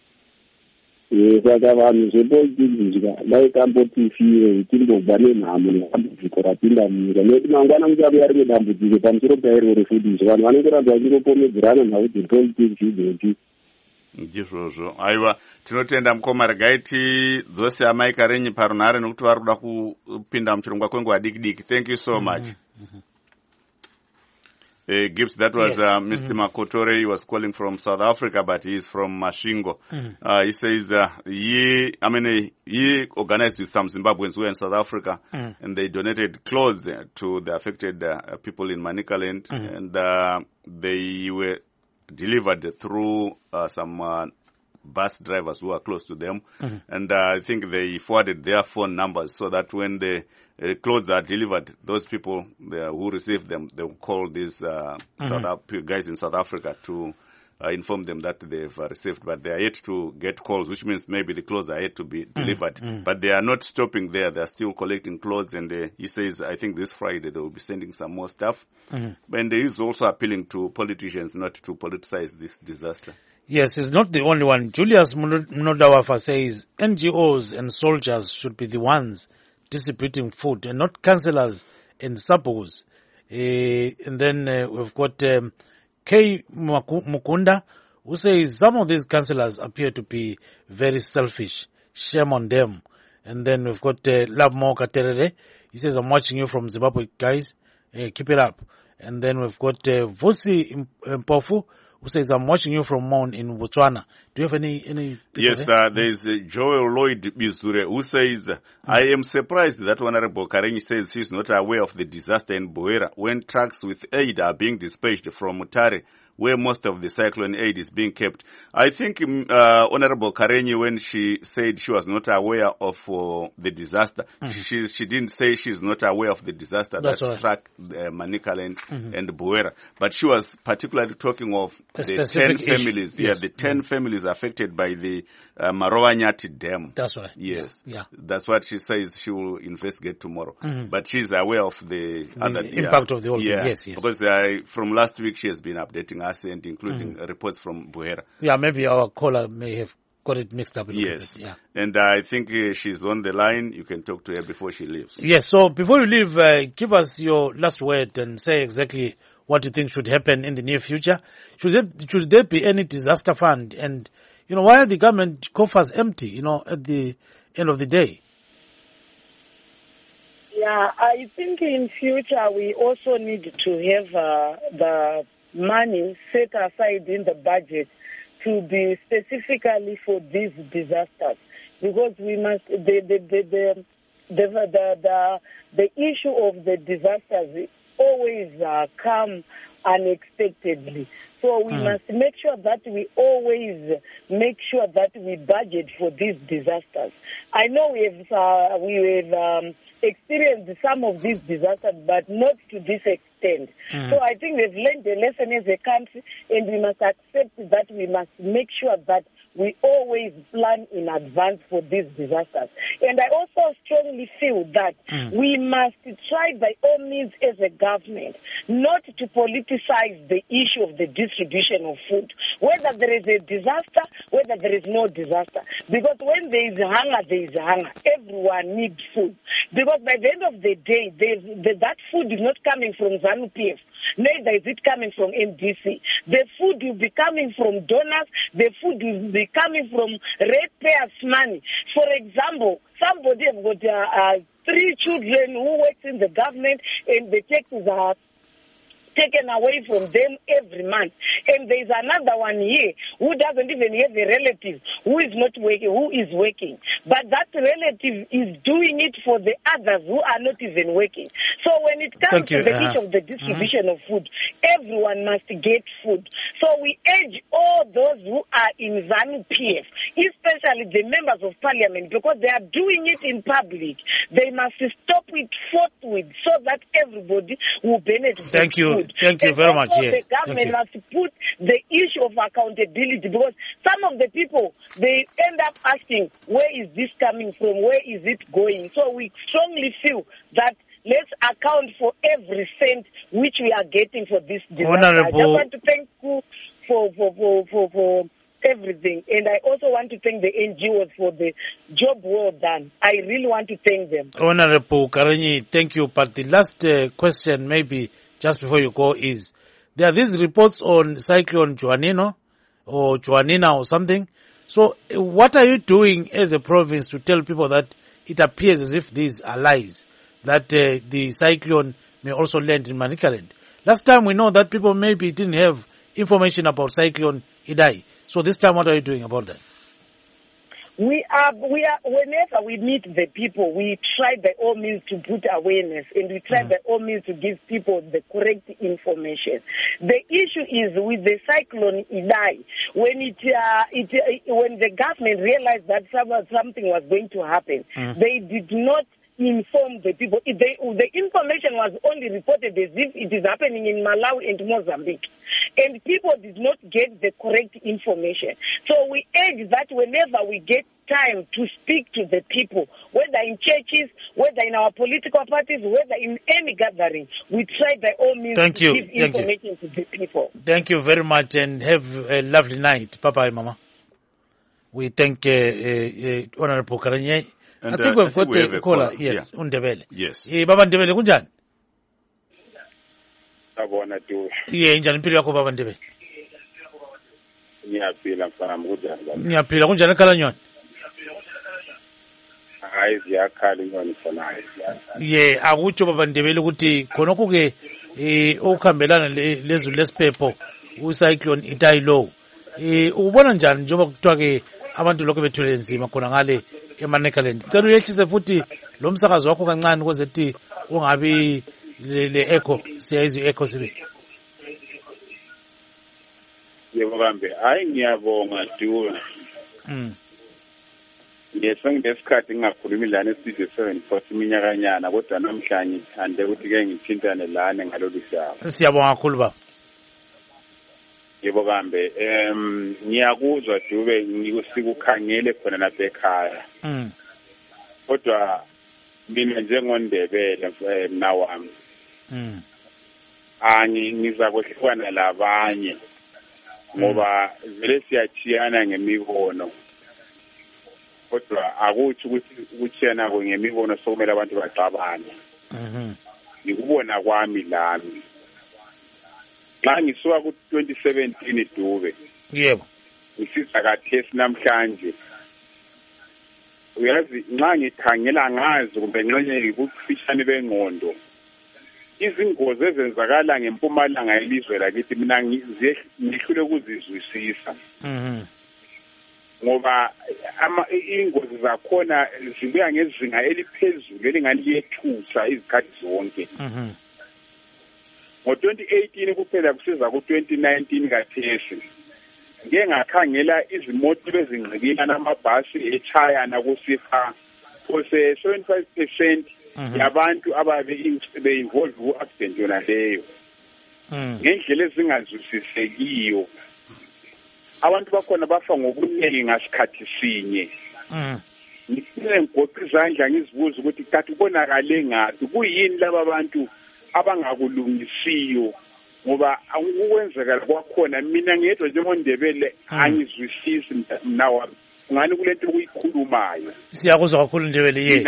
Saka vanhu zvepolitics dai tambotifire timbobva nenhamo nedambudziko rapinda munyika medu. Mangwana muchabuya rimwe dambudziko pamusoro pairoro futi, vanhu vanongoramba vachingopomedzerana nhau dzepolitics idzoti. Ndizvozvo. Aiwa, tinotenda mukoma. Regai tidzose aMike Renye parunhare nekuti vari kuda kupinda muchirongwa kwenguva diki diki. Thank you so much. Uh, Gibbs, that was yes. uh, Mister Mm-hmm. Makotore. He was calling from South Africa, but he is from Masvingo. Mm-hmm. Uh, he says uh, he, I mean, he, he organized with some Zimbabweans who were in South Africa, mm-hmm. and they donated clothes uh, to the affected uh, people in Manicaland, mm-hmm. and uh, they were delivered through uh, some uh, bus drivers who are close to them, mm-hmm. and uh, I think they forwarded their phone numbers so that when the uh, clothes are delivered, those people uh, who receive them, they will call these uh, mm-hmm. South Af- guys in South Africa to uh, inform them that they've uh, received, but they are yet to get calls, which means maybe the clothes are yet to be delivered. Mm-hmm. But they are not stopping there. They are still collecting clothes, and uh, he says, I think this Friday they will be sending some more stuff. Mm-hmm. And he is also appealing to politicians not to politicize this disaster. Yes, he's not the only one. Julius Mnodawafa says N G Os and soldiers should be the ones distributing food and not councillors and suppos. Uh, and then uh, we've got um, K. Mukunda, who says some of these councillors appear to be very selfish. Shame on them. And then we've got uh, Labmo Katerere. He says, I'm watching you from Zimbabwe, guys. Uh, keep it up. And then we've got uh, Vusi Mpofu, who says, I'm watching you from Mon in Botswana. Do you have any... any yes, there? Uh, there is uh, Joel Lloyd Bizure, who says, mm. I am surprised that Honorable Karenyi says she's not aware of the disaster in Boera when trucks with aid are being dispatched from Mutare, where most of the cyclone aid is being kept. I think uh, Honorable Karenyi, when she said she was not aware of uh, the disaster, mm-hmm. she she didn't say she's not aware of the disaster That's that right. struck uh, Manicaland mm-hmm. and Boera, but she was particularly talking of A the ten issue. families, yes. yeah, the ten mm-hmm. families affected by the uh, Marowanyati Dam. That's right. Yes, yeah. That's what she says she will investigate tomorrow. Mm-hmm. But she's aware of the, the other impact yeah, of the whole yeah, thing. Yes, yes. Because uh, from last week she has been updating us and including mm-hmm. reports from Boera. Yeah, maybe our caller may have got it mixed up a little Yes. bit. Yeah. And uh, I think uh, she's on the line. You can talk to her before she leaves. Yes, so before you leave, uh, give us your last word and say exactly what you think should happen in the near future. Should there, should there be any disaster fund? And, you know, why are the government coffers empty, you know, at the end of the day? Yeah, I think in future we also need to have uh, the money set aside in the budget to be specifically for these disasters, because we must the the the the the the, the, the issue of the disasters always uh, come unexpectedly. So we mm. must make sure that we always make sure that we budget for these disasters. I know we have uh, we have um, experienced some of these disasters, but not to this extent. Mm. So I think we've learned a lesson as a country, and we must accept that we must make sure that we always plan in advance for these disasters. And I also strongly feel that mm. we must try by all means as a government not to politicize the issue of the distribution of food, whether there is a disaster, whether there is no disaster. Because when there is hunger, there is hunger. Everyone needs food. Because by the end of the day, the, that food is not coming from ZANU-P F. Neither is it coming from M D C. The food will be coming from donors. The food will be coming from ratepayers' money. For example, somebody has got uh, uh, three children who works in the government, and the taxes are taken away from them every month. And there's another one here who doesn't even have a relative who is not working, who is working. But that relative is doing it for the others who are not even working. So when it comes to the uh, issue of the distribution mm-hmm. of food, everyone must get food. So we urge all those who are in ZANU-P F, especially the members of parliament, because they are doing it in public, they must stop it forthwith so that everybody will benefit. Thank you. Food. Thank you and very much. The Yeah. government must put the issue of accountability, because some of the people, they end up asking, where is this coming from? Where is it going? So we strongly feel that let's account for every cent which we are getting for this disaster. I just want to thank you for, for, for, for, for everything. And I also want to thank the N G Os for the job well done. I really want to thank them. Honorable Karenyi, thank you. But the last uh, question, maybe just before you go, is there are these reports on Cyclone Juanino or Juanina or something. So uh, what are you doing as a province to tell people that it appears as if these are lies, that uh, the cyclone may also land in Manicaland? Last time we know that people maybe didn't have information about Cyclone Idai. So this time what are you doing about that? We are, we are, whenever we meet the people, we try by all means to put awareness, and we try mm-hmm. by all means to give people the correct information. The issue is with the cyclone Idai, when it, uh, it uh, when the government realized that something was going to happen, mm-hmm. they did not inform the people. It, they, the information was only reported as if it is happening in Malawi and Mozambique. And people did not get the correct information. So we urge that whenever we get time to speak to the people, whether in churches, whether in our political parties, whether in any gathering, we try by all means Thank to you. give Thank information you. to the people. Thank you very much, and have a lovely night. Bye-bye, Mama. We thank uh, uh, Honorable Karenyi. And, I think uh, we've I got think we a have a caller. caller. Yes, yeah. Undebele. Yes. Eh, Baba Ndebele, kunjani? Abona tu. Iye, njani impilo yakho Baba Ndebele? Ngiyaphila mfana kunjani? Ngiyaphila, kunjani ekhala nyoni? Hayi ziyakhala nyoni khona hayi. Ye, akutsho Baba Ndebele ukuthi khonokho ke eh okuhambelana lezulu lesiphepho ucyclone Idai low. Eh ubona njani njengoba kuthiwa ke abantu lokho bethwele nzima khona ngale eManicaland? Cela uyehlise futhi lo msakazo wakho kancane ukuze ethi ungabi le echo siyayizwe echo sibe. Yebo bambe, hayi ngiyabonga Duwe. Mm. Ngiyese ngesikhathi ngingakhulumi lana esizwe seven forty iminyakanyana kodwa namhlanje ngithande ukuthi ke ngithintane lana ngalolu hlaba. Siyabonga kakhulu baba. Yebo kambe em ngiyakuzwa Dube ngikukhangele khona lapha ekhaya. Mm. Kodwa mina njengondebele nawami. Mm. Angi ngizakohlukana labanye ngoba vele siyachiyana ngemibono. kodwa akuthi ukuthi ukuthiyana ngemibono sokumele abantu baxabane. Mhm. Ngikubona kwami lami. Xa ngisuka ku twenty seventeen Dube. Yebo. Ngisiza kathesi namhlanje. Uyazi nxa ngikhangela ngazi kumbe nxenye kubufishane bengqondo. Izingozi ezenzakala ngeMpumalanga elizwe lakithi mina ngihlule ukuzizwisisa. Mhm. Ngoba ama ingozi zakhona zibuya ngezinga eliphezulu elingaliyethusa izikhathi zonke. Mhm. Ngo twenty eighteen kuphela kusiza ku twenty nineteen kathesi. Ngeke ngakhangela izimoto bezingqikila namabhasi echayana kusifa phose seventy-five percent yabantu ababe involved ku accident yona leyo. Ngendlela ezingazwisisekiyo. Abantu bakhona bafa ngobuningi ngasikhathi sinye. Mhm. Ngifike ngigoqa izandla ngizibuza ukuthi kathi kubonakale ngathi kuyini laba abantu abangakulungisiyo ngoba akukwenzeka kwakhona mina ngedwa njengoNdebele angizwisisi mina wami ngani kulento ukuyikhulumayo. Siyakuzwa kakhulu Ndebele ye.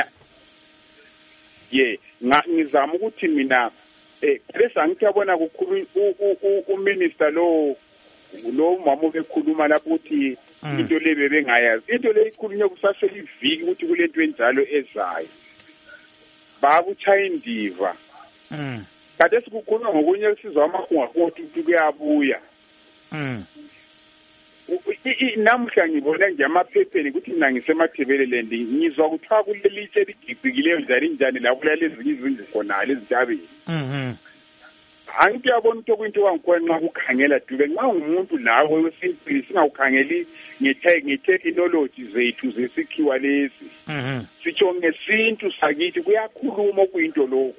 Ye ngizama ukuthi mina eh bese angithi yabona kukhulu uminister lo lo mama bekhuluma lapho ukuthi into lebe bengayazi into le ikhulunywa kusaseyiviki ukuthi kulento enjalo ezayo babu chayindiva mhm kade sikukhuluma ngokunye esizwa amahunga ukuthi kuyabuya mhm namhla ngibona nje amaphepheni ukuthi mina ngisemathebeleland ngizwa kuthiwa kulelitshe eligibhikileyo njalo njani la kulalezi izindlu khona lezintabeni mhm angithi yabona ukuthi okuyinto kwangikhona nxa kukhangela Dube nxa ungumuntu lawe wesintwini singakukhangeli nge-technology zethu zesikhiwa lezi mhm sitsho ngesintu sakithi kuyakhuluma okuyinto lokho.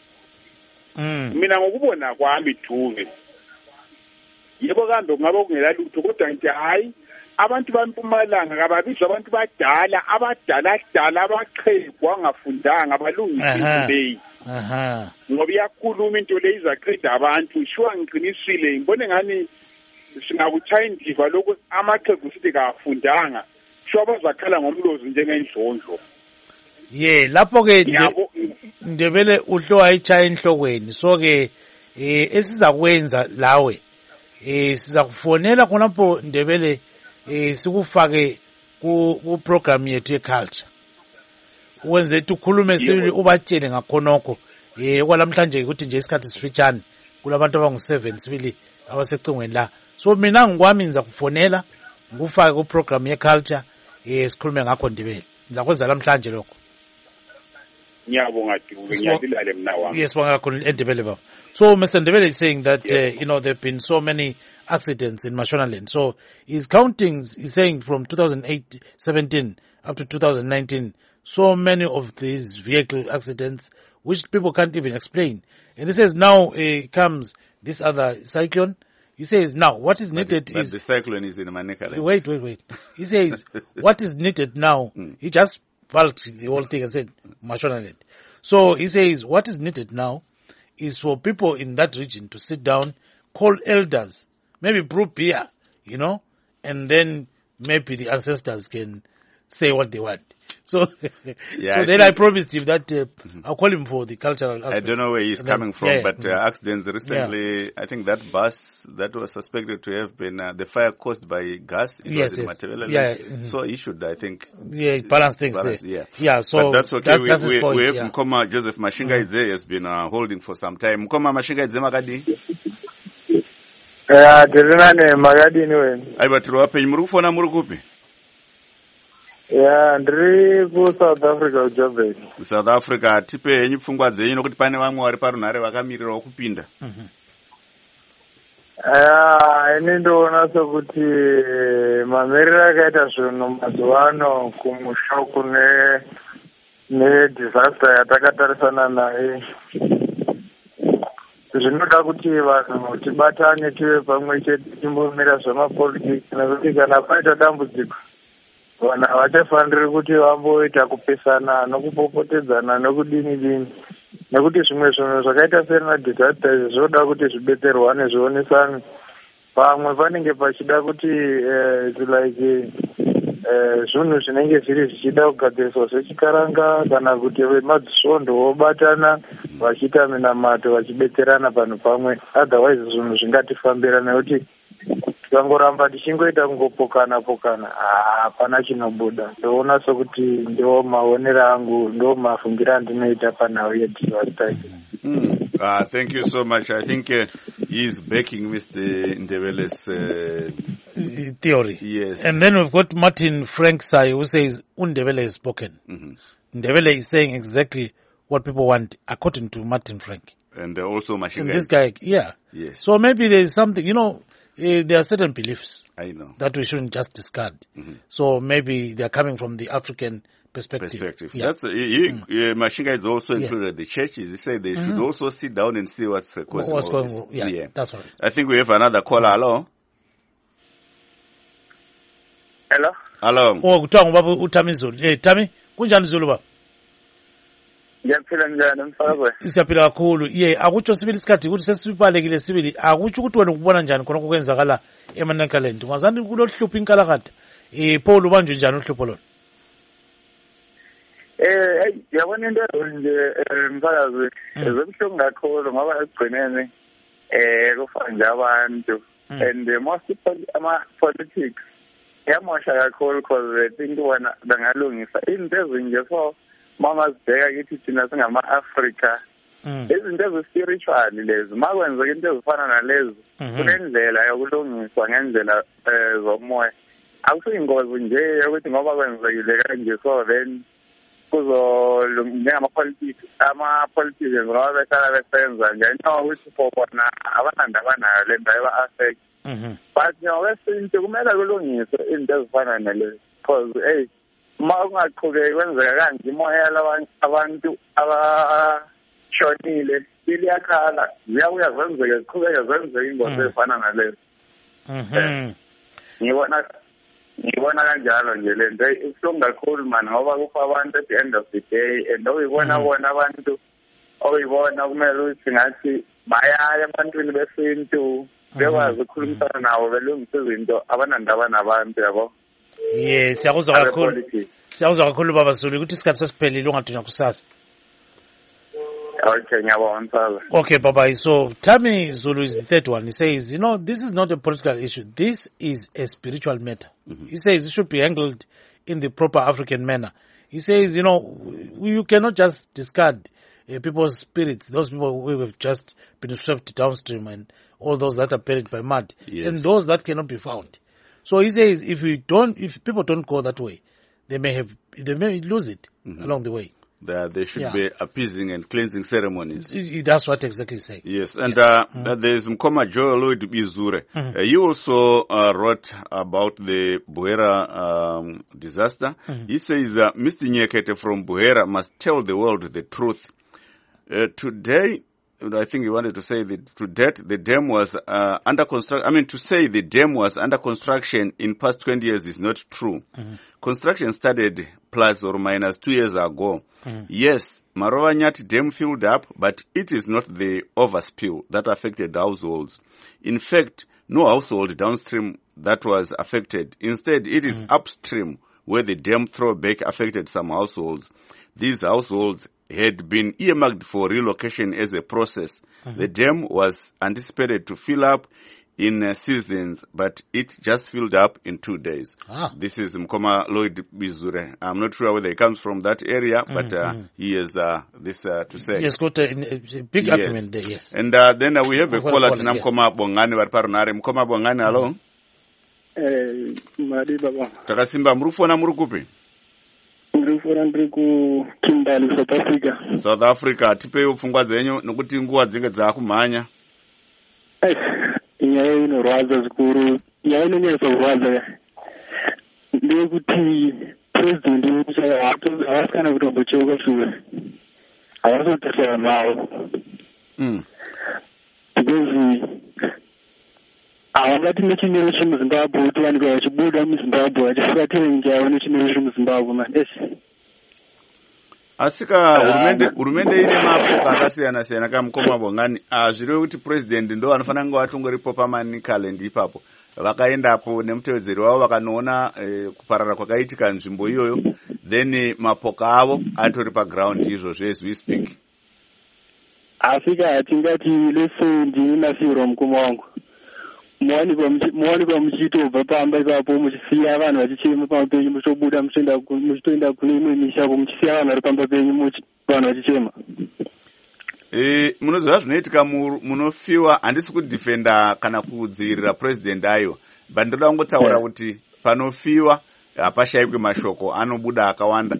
mhm Mina ngokubona kwami Dube yebo kambe kungabe kungela lutho kodwa ngithi hayi abantu baMpumalanga kababiza abantu badala abadala adala abaqhegwa ngafundanga abalungisa leyi. Aha. Ngoba iyakhuluma into le izaqeda abantu shuwa ngiqinisile ngibone ngani singakuchayindiva lokho amaxhegu sithi kafundanga shuwa bazakhala ngomlozi njengendlondlo. Ye lapho ke Ndebele uhlo ayichaya enhlokweni so ke eh esizakwenza lawe eh sizakufonela khonapho Ndebele eh sikufake ku program yethu yeculture wenze ukuthi ukhulume sibili ubatshele ngakhonokho eh okwalamhlanje ukuthi nje isikhathi sifitshane kulabantu abangu seven sibili abasecingweni la so mina ngikwami niza kufonela ngufake ku program yeculture eh sikhulume ngakho Ndebele ngizakwenza namhlanje lokho. Ngiyabonga Dube ngiyadilale mina wami. Yes bonga kakhulu eNdebele baba. So Mister Ndebele is saying that yes. uh, you know there have been so many accidents in Mashonaland. So he's counting, he's saying from two thousand eight seventeen up to two thousand nineteen, so many of these vehicle accidents which people can't even explain. And he says now uh, comes this other cyclone. He says now what is needed but, but is... the cyclone is in Maneka. Wait, wait, wait. He says what is needed now, mm. he just bulked the whole thing and said Mashonaland. So he says what is needed now is for people in that region to sit down, call elders, maybe brew beer, you know, and then maybe the ancestors can say what they want. So, yeah, so I then I promised him that uh, mm-hmm. I'll call him for the cultural aspect. I don't know where he's and coming then, from, yeah, but uh, mm-hmm. accidents recently, yeah. I think that bus that was suspected to have been uh, the fire caused by gas, it yes, was in yes. Matebela. Yeah, mm-hmm. So he should, I think, yeah, balance things balance, there. Yeah. yeah, so but that's okay. That's, we, that's we, point, we have yeah. Mkoma Joseph Mashinga mm-hmm. Idze has been uh, holding for some time. Mkoma Mashinga Idze Makadi? Yeah, tirinane Makadi niwe. Aiba tiruwape imurufona murukupi? Yeah, ndiri ku South Africa uJoburg. South Africa tipe yenyu pfungwa dzenyu nokuti pane vamwe vari parunhare vakamirira kupinda. Mhm. Ah, ini ndoona sokuti mamiriro akaita zvinhu mazuva ano kumusha kune nedisaster yatakatarisana naye. Zvinoda kuti vanhu tibatane tive pamwe chete timbomira zvemapolitiki nekuti kana paita dambudziko vanhu havachafaniri kuti vamboita kupesana nokupopotedzana nokudini dini nekuti zvimwe zvinhu zvakaita sena disaster izvi zvoda kuti zvibetserwane zvionesane pamwe panenge pachida kuti like zvinhu zvinenge zviri zvichida kugadziriswa zvechikaranga kana kuti vemadzisvondo vobatana vachiita minamato vachibetserana panhu pamwe, otherwise zvinhu zvingatifambira nekuti tikangoramba tichingoita kungopokana pokana hapana chinobuda. Ndoona sokuti ndo maonero angu, ndo mafungiro andinoita panhau yedivastai. Mm. Uh, thank you so much. I think uh, he's backing Mister Ndebele's uh, theory. Yes. And then we've got Martin Frank Sai who says Ndebele is spoken. Mm-hmm. Ndebele is saying exactly what people want according to Martin Frank. And uh, also Mashingai. And this guy, yeah. Yes. So maybe there is something, you know, uh, there are certain beliefs I know that we shouldn't just discard. Mm-hmm. So maybe they are coming from the African perspective. Perspective. Yeah. That's uh, he, mm. uh, Mashingai is also included yes. the churches. He said they mm-hmm. should also sit down and see what's uh, causing what's all going this. on. Yeah, yeah, that's right. I think we have another caller. Hello. Hello. Hello. Oh, kuthiwa ngubaba uTami Zulu. Eh, Tami, kunjani Zulu baba? Ngiyaphila njani mfakwe? Siyaphila kakhulu. Ye, akutsho sibili isikhathi ukuthi sesibalekile sibili. Akutsho ukuthi wena ukubona njani khona okwenzakala eManakalent. Ngazani kulohlupho inkalakade. Eh, Paul ubanjwe njani uhlupho lona? Eh, yabona into nje mfakazi, ezobuhlungu kakhulu ngoba egcineni eh kufana nje abantu and most ama politics yamosha kakhulu because they think wona bangalungisa into ezinje so mama sibheka kithi thina singama-Afrika izinto ezi-spiritual lezi ma kwenzeka into ezifana nalezi kunendlela yokulungiswa ngendlela um zomoya akusiyingozi nje yokuthi ngoba kwenzekile kanje so then njengama-politics ama-politicians ngoba behlala besenza nje no ukuthi for bona abanandaba nayo le nto eba-affect but ngokwesintu kumele kulungiswe izinto ezifana nalezi because hey ma ungaqhubeki kwenzeka kanje imoya abantu abashonile iliyakhala ziyabuya zenzeke ziqhubeke zenzeke ingozi ezifana nalezi. ngibona ngibona kanjalo nje le nto ibuhlungu kakhulu mani ngoba kufa abantu at the end of the day and oyibona bona abantu oyibona kumele ukuthi ngathi bayaya ebantwini besintu bekwazi ukukhulumisana nabo belungisa izinto abanandaba nabantu yabo. Yes, siyakuzwa kakhulu. Siyakuzwa kakhulu baba Zulu ukuthi isikhathi sesiphelile ungathunywa kusasa. Okay, ngiyabonga. Okay, baba. So Tami Zulu is the third one. He says, you know, this is not a political issue. This is a spiritual matter. Mm-hmm. He says it should be handled in the proper African manner. He says, you know, you cannot just discard uh, people's spirits, those people who have just been swept downstream and all those that are buried by mud, yes. and those that cannot be found. So he says, if we don't, if people don't go that way, they may have, they may lose it mm-hmm. along the way. There, there should yeah. be appeasing and cleansing ceremonies. That's what exactly he said. Yes, and yeah. uh, mm-hmm. there is Mkoma Joel Lloyd Bizure. Mm-hmm. Uh, you also uh, wrote about the Buhera um, disaster. Mm-hmm. He says, uh, Mister Nyekete from Buhera must tell the world the truth. Uh, today, I think he wanted to say that to date the dam was uh, under construction. I mean, to say the dam was under construction in past twenty years is not true. Mm-hmm. Construction started plus or minus two years ago. Mm-hmm. Yes, Marova Nyati dam filled up, but it is not the overspill that affected households. In fact, no household downstream that was affected. Instead, it is mm-hmm. upstream where the dam throwback affected some households. These households had been earmarked for relocation as a process. Mm-hmm. The dam was anticipated to fill up in uh, seasons, but it just filled up in two days. Ah. This is Mkoma Lloyd Bizure. I'm not sure whether he comes from that area, mm-hmm. but uh, he has uh, this uh, to say. Yes, got a, a big yes. argument there, yes. And uh, then uh, we have a caller to yes. Mkoma Bongani Varparanare. Mkoma Bongani, hello? Eh, Mari Baba. Takasimba mrufona murukupi? Mrufona ndiri ku Kimberley, South Africa. South Africa, tipewo pfungwa dzenyu nokuti nguva dzinenge dzakumhanya. Eh, nyaya inorwadza zvikuru. Nyaya inonyanyisa kurwadza ndeyekuti president wenyika havasi kana kutombocheuka shure. Havasotesera navo. Mm. Because havangati nechimiro chemuzimbabwe kuti vanhu vachibuda muzimbabwe vachifika tengi avo nechimiro chemuzimbabwe man. Yes. asika hurumende hurumende ine mapoka akasiyana siyana kamukoma bongani azviriwe kuti president ndo anofanira kunge vatongoripo pamanicalend ipapo vakaendapo nemutevedzeri wavo vakanoona eh, kuparara kwakaitika nzvimbo iyoyo then mapoka avo atori paground izvozvo as we speak. Asika tingati leso ndinasirwa mukoma wangu muwanikwa muchitobva pamba ipapo muchisiya vanhu vachichema pamba penyu muchitobuda muchitoenda kune imwe mishapo muchisiya vanhu vari pamba penyu vanhu vachichema. E, munoziva zvinoitika munofiwa handisi kudhifenda kana kudzivirira president ayo but ndoda kungotaura kuti panofiwa hapashayikwe mashoko anobuda akawanda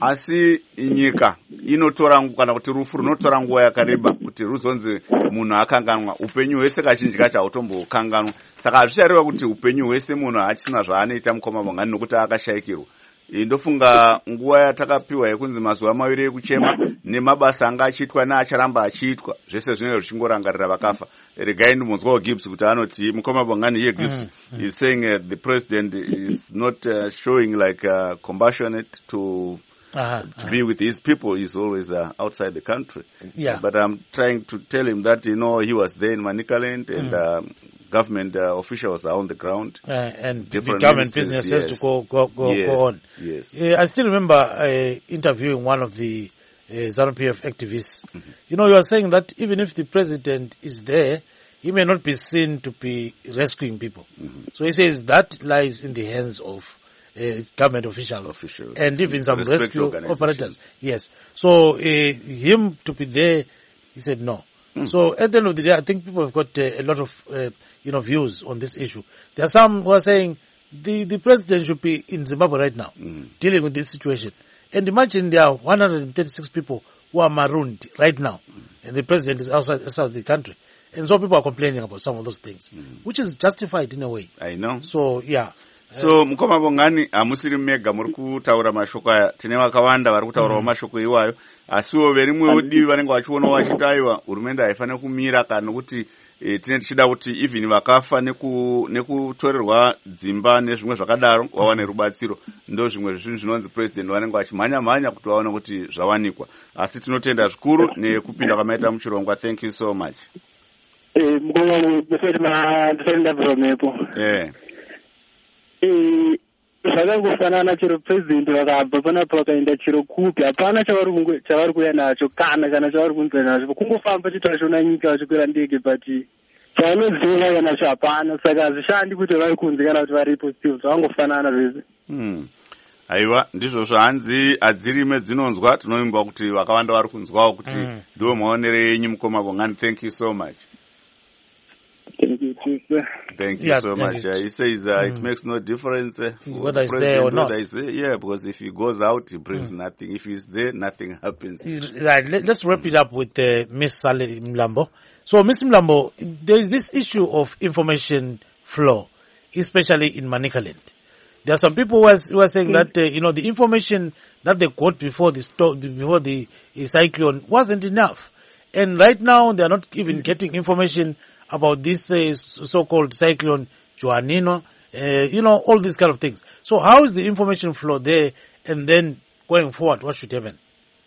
asi nyika inotora kana kuti rufu runotora nguva yakareba kuti ruzonzi munhu akanganwa upenyu hwese kazhinji kacho hautombokanganwa saka hazvichareva kuti upenyu hwese munhu hachisina zvaanoita mukoma bongani nokuti akashayikirwa. Ndofunga nguva yatakapiwa yekunzi mazuva maviri ekuchema nemabasa anga achiitwa neacharamba achiitwa zvese zvinenge zvichingorangarira vakafa. Regai ndimunzwawo Gibbs kuti anoti mukoma bongani here Gibbs mm, mm. is saying uh, the president is not uh, showing like uh, compassionate to Uh-huh, to uh-huh. be with his people. He's always uh, outside the country. Yeah. But I'm trying to tell him that, you know, he was there in Manicaland and mm. um, government uh, officials are on the ground. Uh, and different government business yes. has to go, go, go, yes. go on. Yes. Uh, I still remember uh, interviewing one of the uh, ZANU-P F activists. Mm-hmm. You know, you are saying that even if the president is there, he may not be seen to be rescuing people. Mm-hmm. So he says that lies in the hands of Uh, government officials, officials and even some rescue operators. Yes. So uh, him to be there, he said no. Mm. So at the end of the day, I think people have got uh, a lot of uh, you know views on this issue. There are some who are saying the the president should be in Zimbabwe right now, mm. dealing with this situation. And imagine there are one hundred thirty-six people who are marooned right now, mm. and the president is outside, outside the country. And so people are complaining about some of those things, mm. which is justified in a way. I know. So yeah. So mukoma bongani hamusiri mega muri kutaura mashoko aya tine vakawanda vari kutaurawo mashoko iwayo asiwo verimwewo divi vanenge vachionawo vachitaiwa hurumende haifaniri kumira kana nokuti e, tine tichida kuti even vakafa neku, nekutorerwa dzimba nezvimwe zvakadaro vawane rubatsiro ndo zvimwe zvinhu zvinonzi president vanenge vachimhanya mhanya kuti vaone kuti zvawanikwa asi tinotenda zvikuru nekupinda kwamaita muchirongwa. Thank you so much. Eh mukoma before ma defenda promepo. Eh Eh, zvakangofanana chero president vakabva panapo vakaenda chero kupi hapana chavari chavari kuuya nacho kana kana chavari kunzwa nacho kungofamba chitachona nyika vachikwira ndege but chavanoziva vauya nacho hapana saka hazvishandi kuti vari kunze kana kuti varipo still zvakangofanana zvese. hmm. Aiwa ndizvo zvanzi adzirime dzinonzwa tinoimba kuti vakawanda vari kunzwawo kuti ndiwo mm. maonere enyu mukoma bongani. Thank you so much. Thank you, too, Thank you yeah, so much. Uh, he says uh, mm. it makes no difference uh, whether he's there or not. Is there. Yeah, because if he goes out, he brings mm. nothing. If he's there, nothing happens. Right. Let's wrap it up with uh, Miss Sally Mlambo. So, Miss Mlambo, there is this issue of information flow, especially in Manicaland. There are some people who are, who are saying mm. that uh, you know the information that they got before the sto- before the uh, cyclone wasn't enough, and right now they are not even getting information about this uh, so-called cyclone Juanino, uh, you know, all these kind of things. So how is the information flow there, and then going forward, what should happen?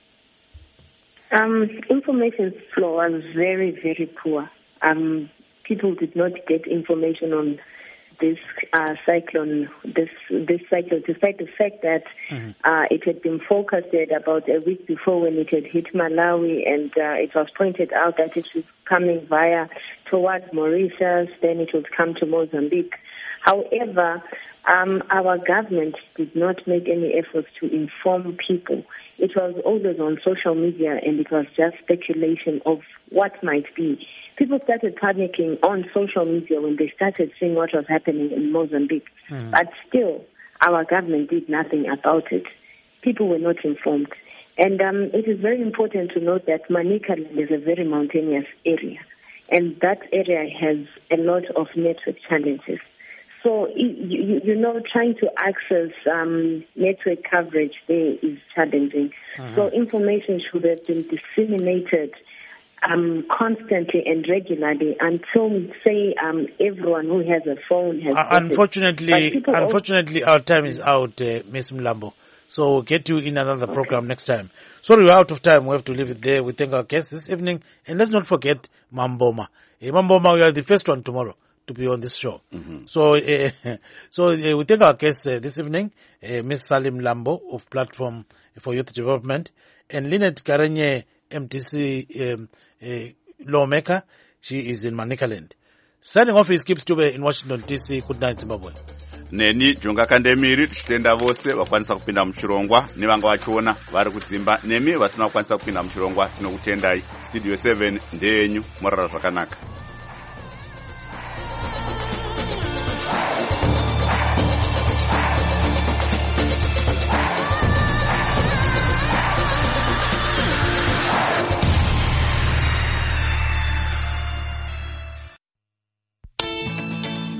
Um, information flow was very, very poor. Um, people did not get information on this uh, cyclone, this this cyclone, despite the fact that mm-hmm. uh, it had been forecasted about a week before when it had hit Malawi, and uh, it was pointed out that it was coming via towards Mauritius, then it would come to Mozambique. However, um, our government did not make any efforts to inform people. It was always on social media, and it was just speculation of what might be. People started panicking on social media when they started seeing what was happening in Mozambique. Mm. But still, our government did nothing about it. People were not informed. And um, it is very important to note that Manicaland is a very mountainous area, and that area has a lot of network challenges. So, you, you know, trying to access um, network coverage there is challenging. Uh-huh. So information should have been disseminated um, constantly and regularly until, say, um, everyone who has a phone has... Uh, unfortunately, unfortunately, also- our time is out, uh, Miz Mlambo. So we'll get you in another program next time. Sorry, we're out of time. We have to leave it there. We thank our guests this evening. And let's not forget Mamboma. Hey, Mamboma, you are the first one tomorrow to be on this show. Mm-hmm. So uh, so uh, we thank our guests uh, this evening, uh, Miz Salim Lambo of Platform for Youth Development, and Lynette Karenye, M T C um, uh, lawmaker. She is in Manicaland. Signing off is Kip Stube in Washington, D C. Good night, Zimbabwe. Neni Junga Kandemiri tichitenda vose vakwanisa kupinda muchirongwa nevanga vachiona vari kudzimba nemi vasina kukwanisa kupinda muchirongwa tinokutendai. Studio seven ndeyenyu, morara zvakanaka.